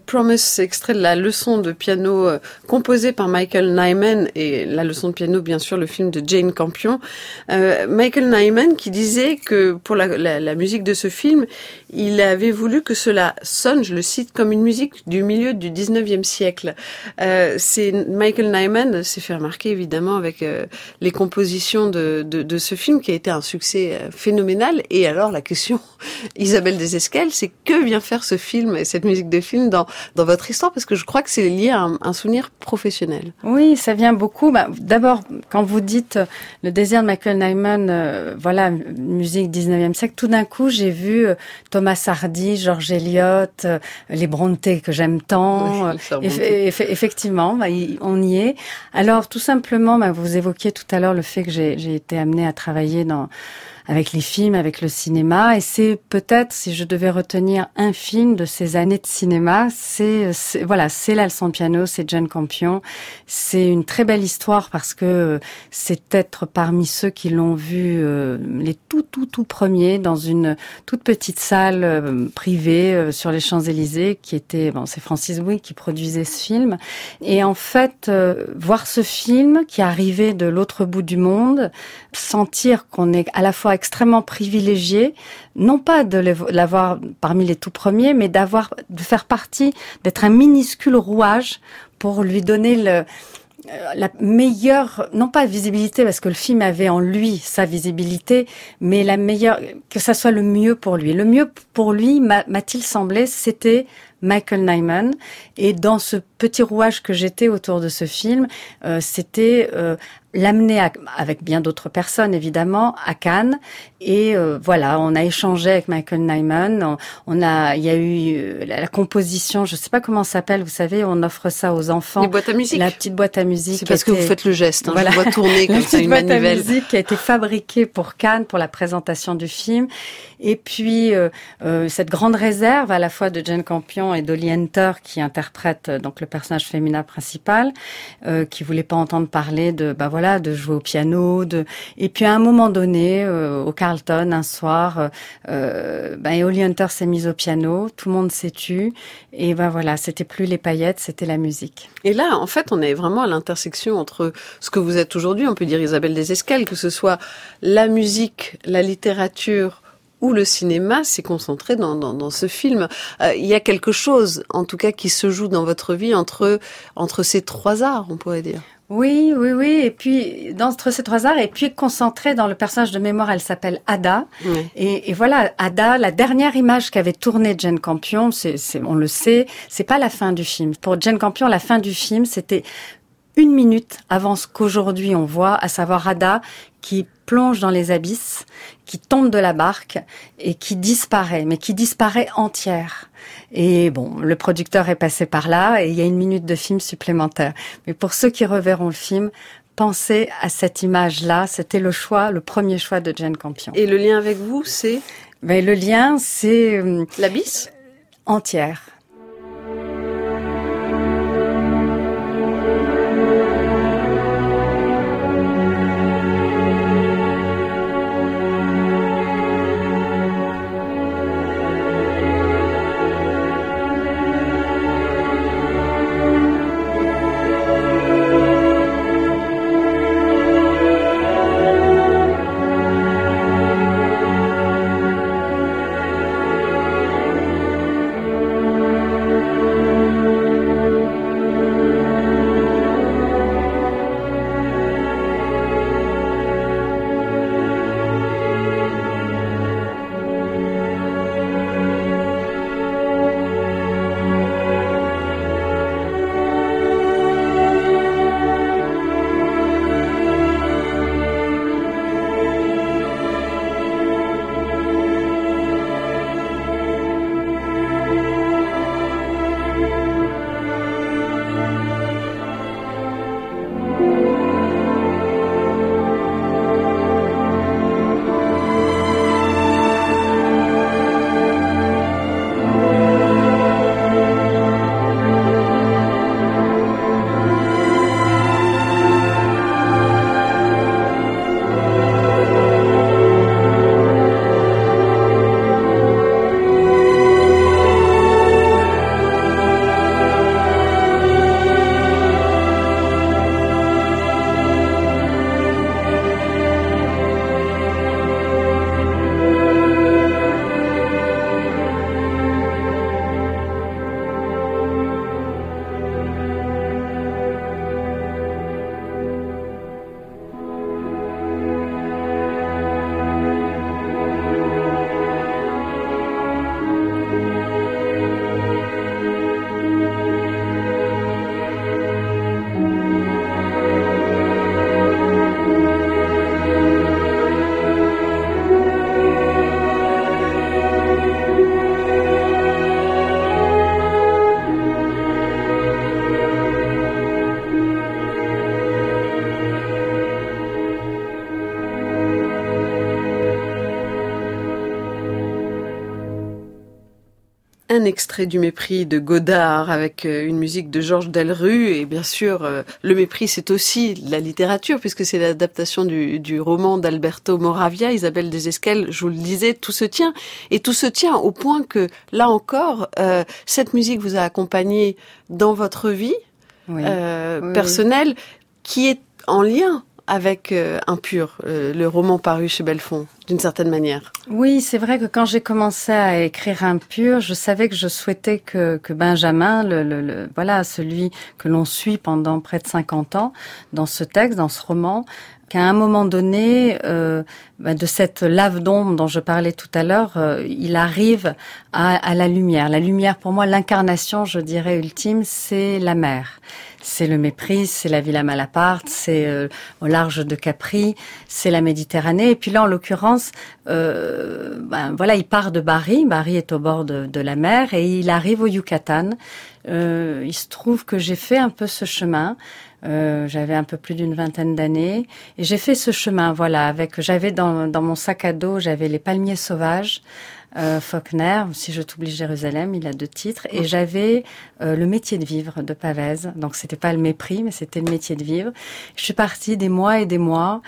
Promise, extrait de la leçon de piano euh, composée par Michael Nyman, et la leçon de piano, bien sûr, le film de Jane Campion. Euh, Michael Nyman qui disait que pour la, la, la musique de ce film, il avait voulu que cela sonne, je le cite, comme une musique du milieu du dix-neuvième siècle. Euh, c'est Michael Nyman s'est fait remarquer évidemment avec euh, les compositions de, de, de ce film qui a été un succès euh, phénoménal. Et alors la question, Isabelle Desescales, c'est que vient faire ce film et cette musique de film dans dans votre histoire, parce que je crois que c'est lié à un, un souvenir professionnel. Oui, ça vient beaucoup. Bah, d'abord, quand vous dites euh, le désir de Michael Nyman, euh, voilà, musique dix-neuvième siècle, tout d'un coup, j'ai vu euh, Thomas Hardy, George Eliot, euh, les Brontë que j'aime tant. Oui, euh, eff- eff- effectivement, bah, y, on y est. Alors, tout simplement, bah, vous évoquiez tout à l'heure le fait que j'ai, j'ai été amenée à travailler dans avec les films, avec le cinéma, et c'est peut-être, si je devais retenir un film de ces années de cinéma, c'est, c'est voilà, c'est la leçon de piano, c'est Jane Campion. C'est une très belle histoire parce que c'est peut-être parmi ceux qui l'ont vu euh, les tout tout tout premiers dans une toute petite salle euh, privée euh, sur les Champs-Élysées, qui était, bon, c'est Francis Bouygues qui produisait ce film, et en fait euh, voir ce film qui arrivait de l'autre bout du monde, sentir qu'on est à la fois extrêmement privilégié, non pas de l'avoir parmi les tout premiers, mais d'avoir, de faire partie, d'être un minuscule rouage pour lui donner le, la meilleure, non pas visibilité, parce que le film avait en lui sa visibilité, mais la meilleure, que ça soit le mieux pour lui. Le mieux pour lui, m'a, m'a-t-il semblé, c'était Michael Nyman. Et dans ce petit rouage que j'étais autour de ce film, euh, c'était euh, l'amener à, avec bien d'autres personnes évidemment à Cannes, et euh, voilà, on a échangé avec Michael Nyman. On, on a, il y a eu euh, la, la composition, je sais pas comment ça s'appelle, vous savez, on offre ça aux enfants. Les boîtes à musique. La petite boîte à musique. C'est parce que était, vous faites le geste. Hein, voilà, je vois tourner comme ça une manivelle. La petite boîte à musique qui a été fabriquée pour Cannes pour la présentation du film. Et puis euh, euh, cette grande réserve à la fois de Jane Campion et d'Holly Hunter qui interprète euh, donc le personnage féminin principal, euh, qui voulait pas entendre parler de bah voilà de jouer au piano, de et puis à un moment donné euh, au Carlton un soir, euh, bah, Holly Hunter s'est mise au piano, tout le monde s'est tu et ben bah, voilà, c'était plus les paillettes, c'était la musique. Et là, en fait, on est vraiment à l'intersection entre ce que vous êtes aujourd'hui, on peut dire Isabelle Desescales, que ce soit la musique, la littérature ou le cinéma, s'est concentré dans, dans, dans ce film. Euh, il y a quelque chose, en tout cas, qui se joue dans votre vie entre, entre ces trois arts, on pourrait dire. Oui, oui, oui. Et puis, dans entre ces trois arts, et puis concentrée dans le personnage de mémoire, elle s'appelle Ada. Oui. Et, et voilà, Ada, la dernière image qu'avait tournée Jane Campion, c'est, c'est, on le sait, c'est pas la fin du film. Pour Jane Campion, la fin du film, c'était une minute avant ce qu'aujourd'hui on voit, à savoir Ada qui plonge dans les abysses, qui tombe de la barque et qui disparaît, mais qui disparaît entière. Et bon, le producteur est passé par là et il y a une minute de film supplémentaire. Mais pour ceux qui reverront le film, pensez à cette image-là. C'était le choix, le premier choix de Jane Campion. Et le lien avec vous, c'est ? Ben, le lien, c'est... L'abysse ? Entière. un extrait du Mépris de Godard avec une musique de Georges Delrue. Et bien sûr, le Mépris, c'est aussi la littérature puisque c'est l'adaptation du, du roman d'Alberto Moravia, Isabelle des Esquelles. Je vous le disais, tout se tient. Et tout se tient au point que, là encore, euh, cette musique vous a accompagné dans votre vie oui. euh, oui, personnelle oui. qui est en lien avec euh, Impur, euh, le roman paru chez Belfond, d'une certaine manière. Oui, c'est vrai que quand j'ai commencé à écrire Impur, je savais que je souhaitais que, que Benjamin, le, le, le, voilà, celui que l'on suit pendant près de cinquante ans, dans ce texte, dans ce roman, qu'à un moment donné, euh, bah de cette lave d'ombre dont je parlais tout à l'heure, euh, il arrive à, à la lumière. La lumière, pour moi, l'incarnation, je dirais, ultime, c'est la mer. C'est le Mépris, c'est la Villa Malaparte, c'est euh, au large de Capri, c'est la Méditerranée. Et puis là, en l'occurrence, euh, ben voilà, il part de Bari. Bari est au bord de, de la mer et il arrive au Yucatan. Euh, il se trouve que j'ai fait un peu ce chemin. Euh, j'avais un peu plus d'une vingtaine d'années et j'ai fait ce chemin. Voilà, avec j'avais dans, dans mon sac à dos, j'avais Les Palmiers sauvages. Euh, Faulkner, Si je t'oublie Jérusalem, il a deux titres, et j'avais euh, Le métier de vivre de Pavese. Donc c'était pas le mépris, mais c'était le métier de vivre. Je suis partie des mois et des mois,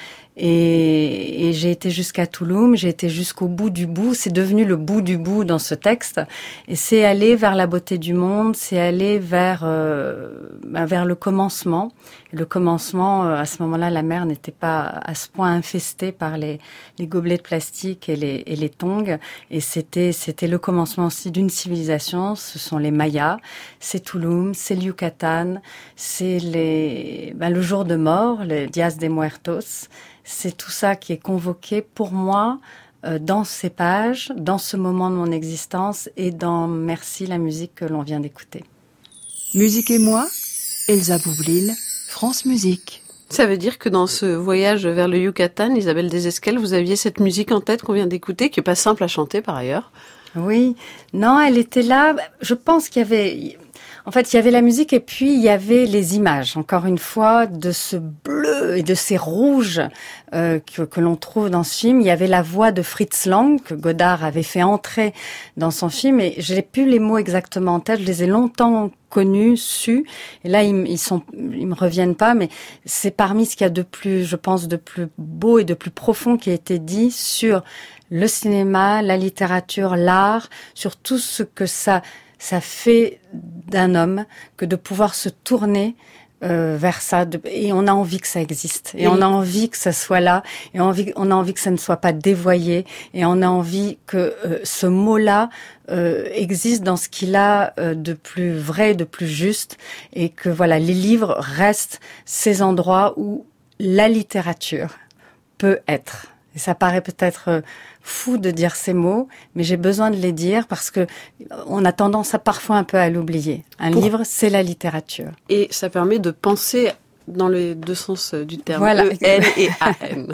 et, et j'ai été jusqu'à Touloum, j'ai été jusqu'au bout du bout. C'est devenu le bout du bout dans ce texte, et c'est aller vers la beauté du monde, c'est aller vers euh, vers le commencement. Le commencement, euh, à ce moment-là, la mer n'était pas à ce point infestée par les, les gobelets de plastique et les, et les tongs, et c'était c'était le commencement aussi d'une civilisation. Ce sont les Mayas, c'est Touloum, c'est le Yucatan, c'est les ben, le jour de mort, le Dias de Muertos. C'est tout ça qui est convoqué pour moi euh, dans ces pages, dans ce moment de mon existence et dans Merci, la musique que l'on vient d'écouter. Musique et moi, Elsa Boublil, France Musique. Ça veut dire que dans ce voyage vers le Yucatan, Isabelle des Esquelles, vous aviez cette musique en tête qu'on vient d'écouter, qui est pas simple à chanter par ailleurs. Oui, non, elle était là. Je pense qu'il y avait... En fait, il y avait la musique et puis il y avait les images, encore une fois, de ce bleu et de ces rouges euh, que, que l'on trouve dans ce film. Il y avait la voix de Fritz Lang, que Godard avait fait entrer dans son film, et je n'ai plus les mots exactement en tête, je les ai longtemps connus, su, et là, ils, ils sont, ils me reviennent pas, mais c'est parmi ce qu'il y a de plus, je pense, de plus beau et de plus profond qui a été dit sur le cinéma, la littérature, l'art, sur tout ce que ça... ça fait d'un homme que de pouvoir se tourner euh, vers ça, de, et on a envie que ça existe, et oui. On a envie que ça soit là, et on a envie, on a envie que ça ne soit pas dévoyé, et on a envie que euh, ce mot-là euh, existe dans ce qu'il a euh, de plus vrai, de plus juste, et que voilà, les livres restent ces endroits où la littérature peut être. Et ça paraît peut-être euh, fou de dire ces mots, mais j'ai besoin de les dire parce que on a tendance à parfois un peu à l'oublier. Un Pour... livre, c'est la littérature. Et ça permet de penser dans les deux sens du terme. Voilà. E N et A N.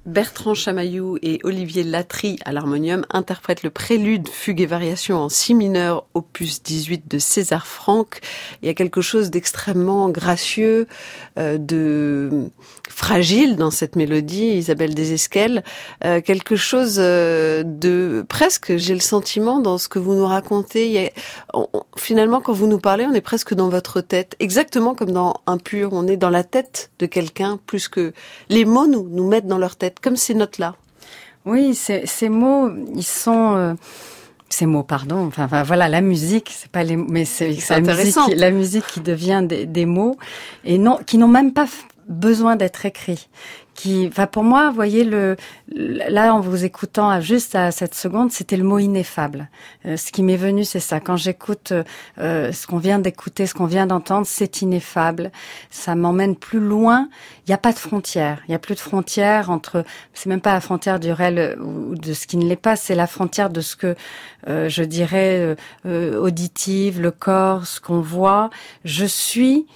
Bertrand Chamaillou et Olivier Latry à l'harmonium interprètent le prélude, fugue et variation en si mineur, opus dix-huit de César Franck. Il y a quelque chose d'extrêmement gracieux, euh, de fragile dans cette mélodie, Isabelle Desesquelles. Euh, quelque chose euh, de presque, j'ai le sentiment, dans ce que vous nous racontez. Il y a, on, on, finalement, quand vous nous parlez, on est presque dans votre tête. Exactement comme dans Un pur, on est dans la tête de quelqu'un plus que les mots nous, nous mettent dans leur tête. Comme ces notes-là. Oui, ces, ces mots, ils sont... Euh, ces mots, pardon. Enfin, enfin, voilà, la musique, c'est pas les... Mais c'est, c'est la musique, la musique qui devient des, des mots, et non, qui n'ont même pas besoin d'être écrits. Qui, enfin, pour moi, vous voyez, le, là, en vous écoutant à juste à cette seconde, c'était le mot ineffable. Euh, ce qui m'est venu, c'est ça. Quand j'écoute euh, ce qu'on vient d'écouter, ce qu'on vient d'entendre, c'est ineffable. Ça m'emmène plus loin. Il n'y a pas de frontière. Il n'y a plus de frontière entre, c'est même pas la frontière du réel ou de ce qui ne l'est pas, c'est la frontière de ce que, euh, je dirais, euh, auditive, le corps, ce qu'on voit. Je suis,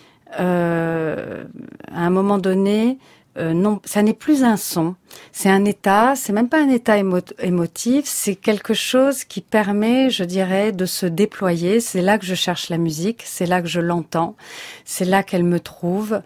euh, à un moment donné, Euh, non, ça n'est plus un son, c'est un état, c'est même pas un état émo- émotif, c'est quelque chose qui permet, je dirais, de se déployer. C'est là que je cherche la musique, c'est là que je l'entends, c'est là qu'elle me trouve.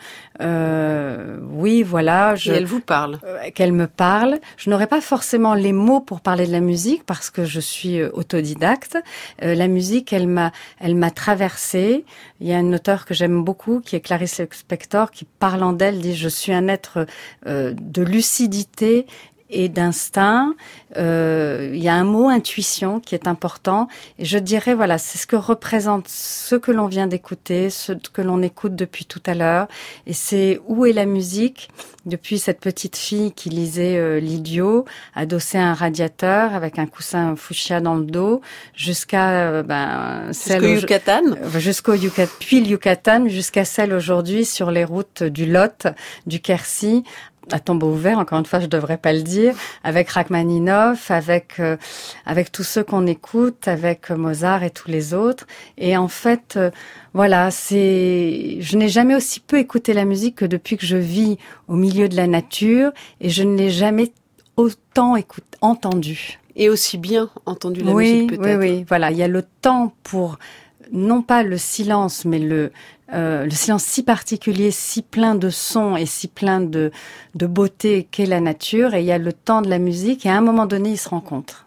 Euh, oui, voilà. Je, Et elle vous parle. Euh, qu'elle me parle. Je n'aurais pas forcément les mots pour parler de la musique parce que je suis euh, autodidacte. Euh, la musique, elle m'a, elle m'a traversée. Il y a une auteure que j'aime beaucoup, qui est Clarice Lispector, qui parlant d'elle dit: je suis un être euh, de lucidité et d'instinct. Euh, il y a un mot intuition qui est important, et je dirais voilà, c'est ce que représente ce que l'on vient d'écouter, ce que l'on écoute depuis tout à l'heure, et c'est où est la musique depuis cette petite fille qui lisait euh, l'idiot, adossée à un radiateur avec un coussin fuchsia dans le dos, jusqu'à euh, ben celle jusqu'au Yucatan, au, jusqu'au Yucatan, puis le Yucatan, jusqu'à celle aujourd'hui sur les routes du Lot, du Quercy, à tombeau ouvert, encore une fois, je devrais pas le dire, avec Rachmaninoff, avec euh, avec tous ceux qu'on écoute, avec Mozart et tous les autres. Et en fait, euh, voilà, c'est, je n'ai jamais aussi peu écouté la musique que depuis que je vis au milieu de la nature, et je ne l'ai jamais autant écoute, entendue. Et aussi bien entendu la oui, musique, peut-être. Oui, oui, voilà, il y a le temps pour non pas le silence, mais le Euh, le silence si particulier, si plein de sons et si plein de, de beauté qu'est la nature, et il y a le temps de la musique, et à un moment donné, ils se rencontrent.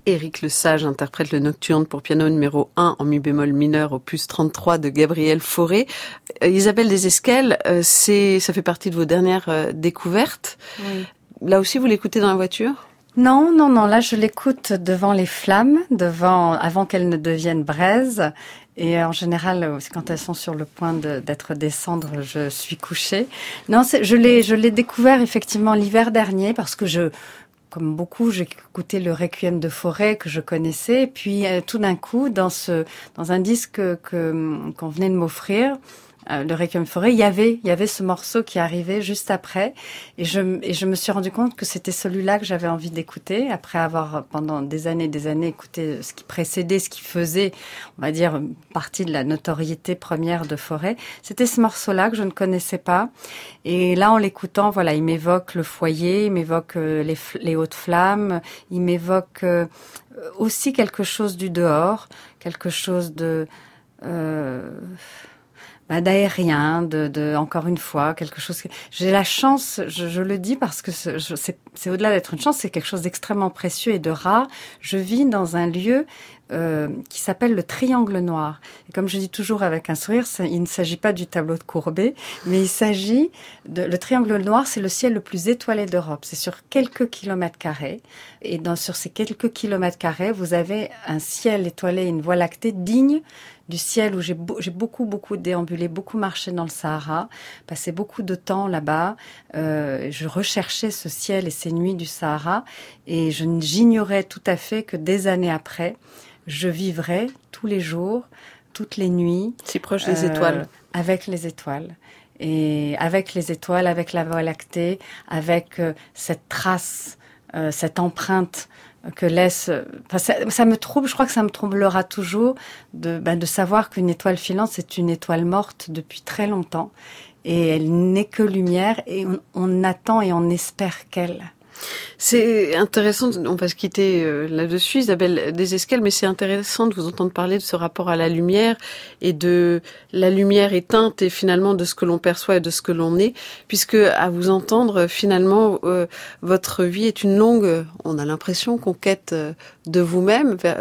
Éric Lesage interprète le Nocturne pour piano numéro un en mi bémol mineur opus trente-trois de Gabriel Fauré. Euh, Isabelle Desescales, euh, c'est, ça fait partie de vos dernières euh, découvertes. Oui. Là aussi, vous l'écoutez dans la voiture ? Non, non, non. Là, je l'écoute devant les flammes, devant, avant qu'elles ne deviennent braise. Et en général, quand elles sont sur le point de, d'être des cendres, je suis couchée. Non, c'est, je l'ai, je l'ai découvert effectivement l'hiver dernier parce que je, comme beaucoup, j'ai écouté le Requiem de Fauré que je connaissais. Et puis, euh, tout d'un coup, dans ce, dans un disque que, que qu'on venait de m'offrir, euh, le Requiem de Fauré, il y avait, il y avait ce morceau qui arrivait juste après. Et je, et je me suis rendu compte que c'était celui-là que j'avais envie d'écouter après avoir pendant des années, des années écouté ce qui précédait, ce qui faisait, on va dire, partie de la notoriété première de Fauré. C'était ce morceau-là que je ne connaissais pas. Et là, en l'écoutant, voilà, il m'évoque le foyer, il m'évoque euh, les, les hautes flammes, il m'évoque euh, aussi quelque chose du dehors, quelque chose de euh, bah, d'aérien, de, de encore une fois quelque chose. Que, j'ai la chance, je, je le dis parce que c'est, c'est, c'est au-delà d'être une chance, c'est quelque chose d'extrêmement précieux et de rare. Je vis dans un lieu Euh, qui s'appelle le Triangle Noir. Et comme je dis toujours avec un sourire, ça, il ne s'agit pas du tableau de Courbet, mais il s'agit de... Le Triangle Noir, c'est le ciel le plus étoilé d'Europe. C'est sur quelques kilomètres carrés. Et dans, sur ces quelques kilomètres carrés, vous avez un ciel étoilé, une voie lactée digne du ciel où j'ai, beau, j'ai beaucoup, beaucoup déambulé, beaucoup marché dans le Sahara, passé beaucoup de temps là-bas. Euh, je recherchais ce ciel et ces nuits du Sahara. Et je, j'ignorais tout à fait que des années après, je vivrai tous les jours, toutes les nuits. Si proche des euh, étoiles. Avec les étoiles. Et avec les étoiles, avec la Voie lactée, avec euh, cette trace, euh, cette empreinte que laisse... Enfin, ça, ça me trouble, je crois que ça me troublera toujours de, ben, de savoir qu'une étoile filante, c'est une étoile morte depuis très longtemps. Et elle n'est que lumière et on, on attend et on espère qu'elle... C'est intéressant, on va se quitter là-dessus, Isabelle Desescales, mais c'est intéressant de vous entendre parler de ce rapport à la lumière et de la lumière éteinte et finalement de ce que l'on perçoit et de ce que l'on est, puisque à vous entendre, finalement, euh, votre vie est une longue, on a l'impression, conquête de vous-même vers,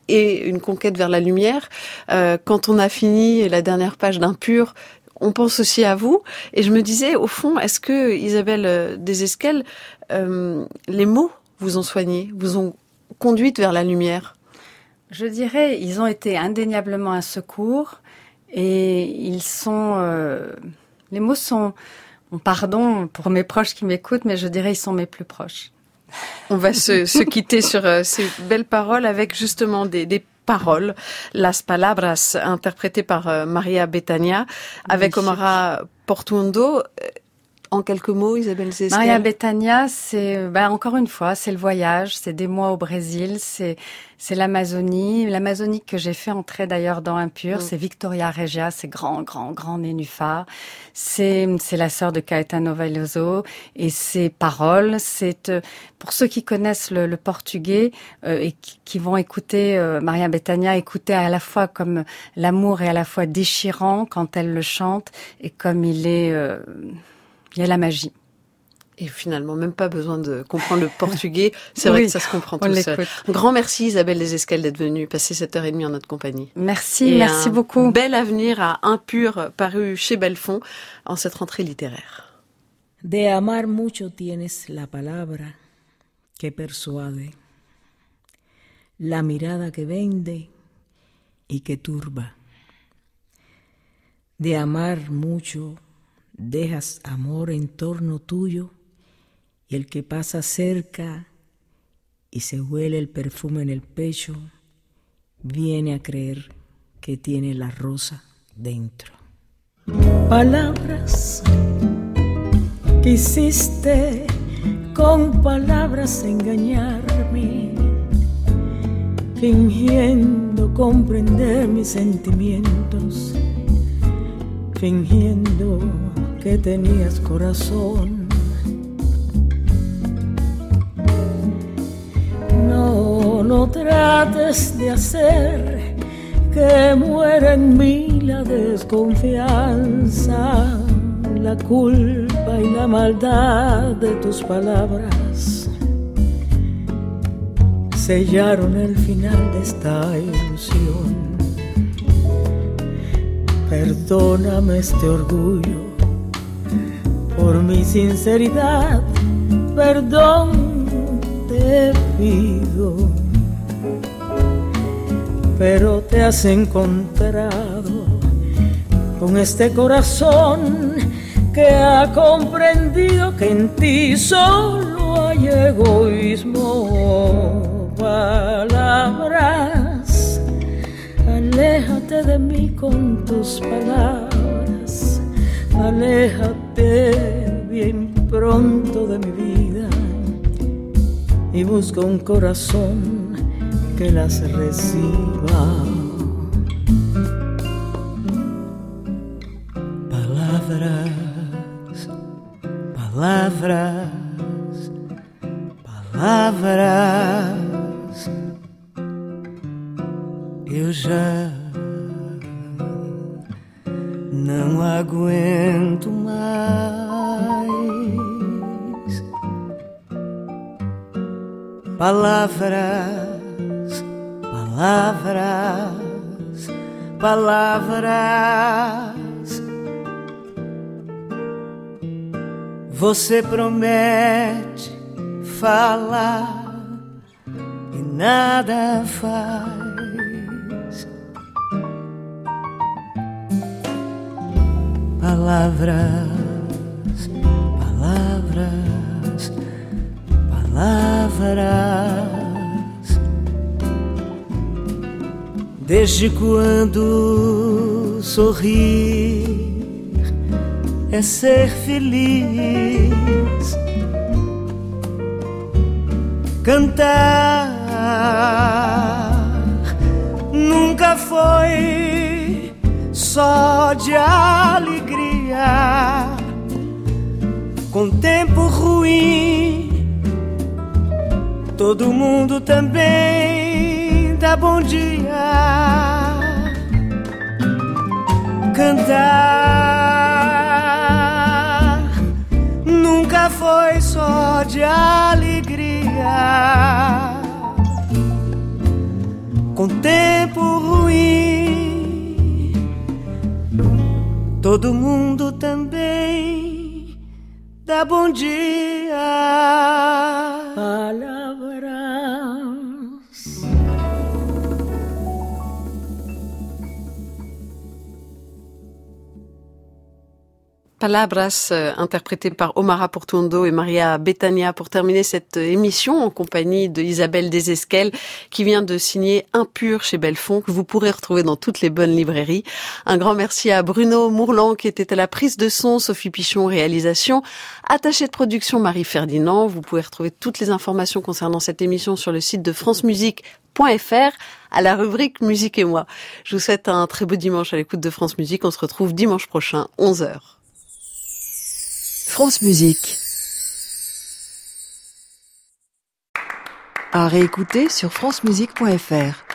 et une conquête vers la lumière. Euh, quand on a fini la dernière page d'Impur, on pense aussi à vous. Et je me disais, au fond, est-ce que, Isabelle Desescales, euh, les mots vous ont soigné, vous ont conduite vers la lumière? Je dirais, ils ont été indéniablement un secours. Et ils sont... Euh, les mots sont... Pardon pour mes proches qui m'écoutent, mais je dirais, ils sont mes plus proches. On va se, se quitter sur euh, ces belles paroles avec justement des... des paroles, Las Palabras, interprétées par euh, Maria Bethânia, avec oui, Omara Portuondo. En quelques mots, Isabelle Desescales. Maria Bethânia, c'est, ben, encore une fois, c'est le voyage, c'est des mois au Brésil, c'est, c'est l'Amazonie. L'Amazonie que j'ai fait entrer d'ailleurs dans Impur, mm. c'est Victoria Regia, c'est grand, grand, grand nénuphar. C'est, c'est la sœur de Caetano Veloso et ses paroles, c'est, euh, pour ceux qui connaissent le, le portugais, euh, et qui, qui vont écouter euh, Maria Bethânia, écouter à la fois comme l'amour est à la fois déchirant quand elle le chante et comme il est, euh, il y a la magie. Et finalement, même pas besoin de comprendre le portugais. C'est vrai oui, que ça se comprend tout seul. Un grand merci Isabelle Desescales d'être venue passer cette heure et demie en notre compagnie. Merci, et merci un beaucoup. Bel avenir à Impur, paru chez Bellefond, en cette rentrée littéraire. De amar mucho tienes la palabra que persuade, la mirada que vende y que turba. De amar mucho dejas amor en torno tuyo y el que pasa cerca y se huele el perfume en el pecho viene a creer que tiene la rosa dentro. Palabras quisiste con palabras engañarme, fingiendo comprender mis sentimientos, fingiendo que tenías corazón. No, no trates de hacer que muera en mí la desconfianza, la culpa y la maldad de tus palabras. sellaron el final de esta ilusión. Perdóname este orgullo por mi sinceridad, perdón te pido. Pero te has encontrado con este corazón que ha comprendido que en ti solo hay egoísmo. Palabras, aléjate de mí con tus palabras, aléjate bien pronto de mi vida y busca un corazón que las reciba. Palabras, palavras, palavras, eu já não aguento mais. Palavras, palavras, palavras. Você promete falar e nada faz. Palavras, palavras, palavras. Desde quando sorrir é ser feliz? Cantar nunca foi só de alegria. Com tempo ruim, todo mundo também dá bom dia. Cantar nunca foi só de alegria. Com tempo ruim, todo mundo também dá bom dia. Palavras. Palabras, euh, interprétées par Omar Portuondo et Maria Bethânia pour terminer cette émission en compagnie de Isabelle Desesquelles qui vient de signer Impur chez Belfond que vous pourrez retrouver dans toutes les bonnes librairies. Un grand merci à Bruno Mourlan qui était à la prise de son, Sophie Pichon réalisation, attachée de production Marie Ferdinand. Vous pouvez retrouver toutes les informations concernant cette émission sur le site de france musique point f r à la rubrique Musique et moi. Je vous souhaite un très beau dimanche à l'écoute de France Musique. On se retrouve dimanche prochain, onze heures. France Musique. À réécouter sur france musique point f r.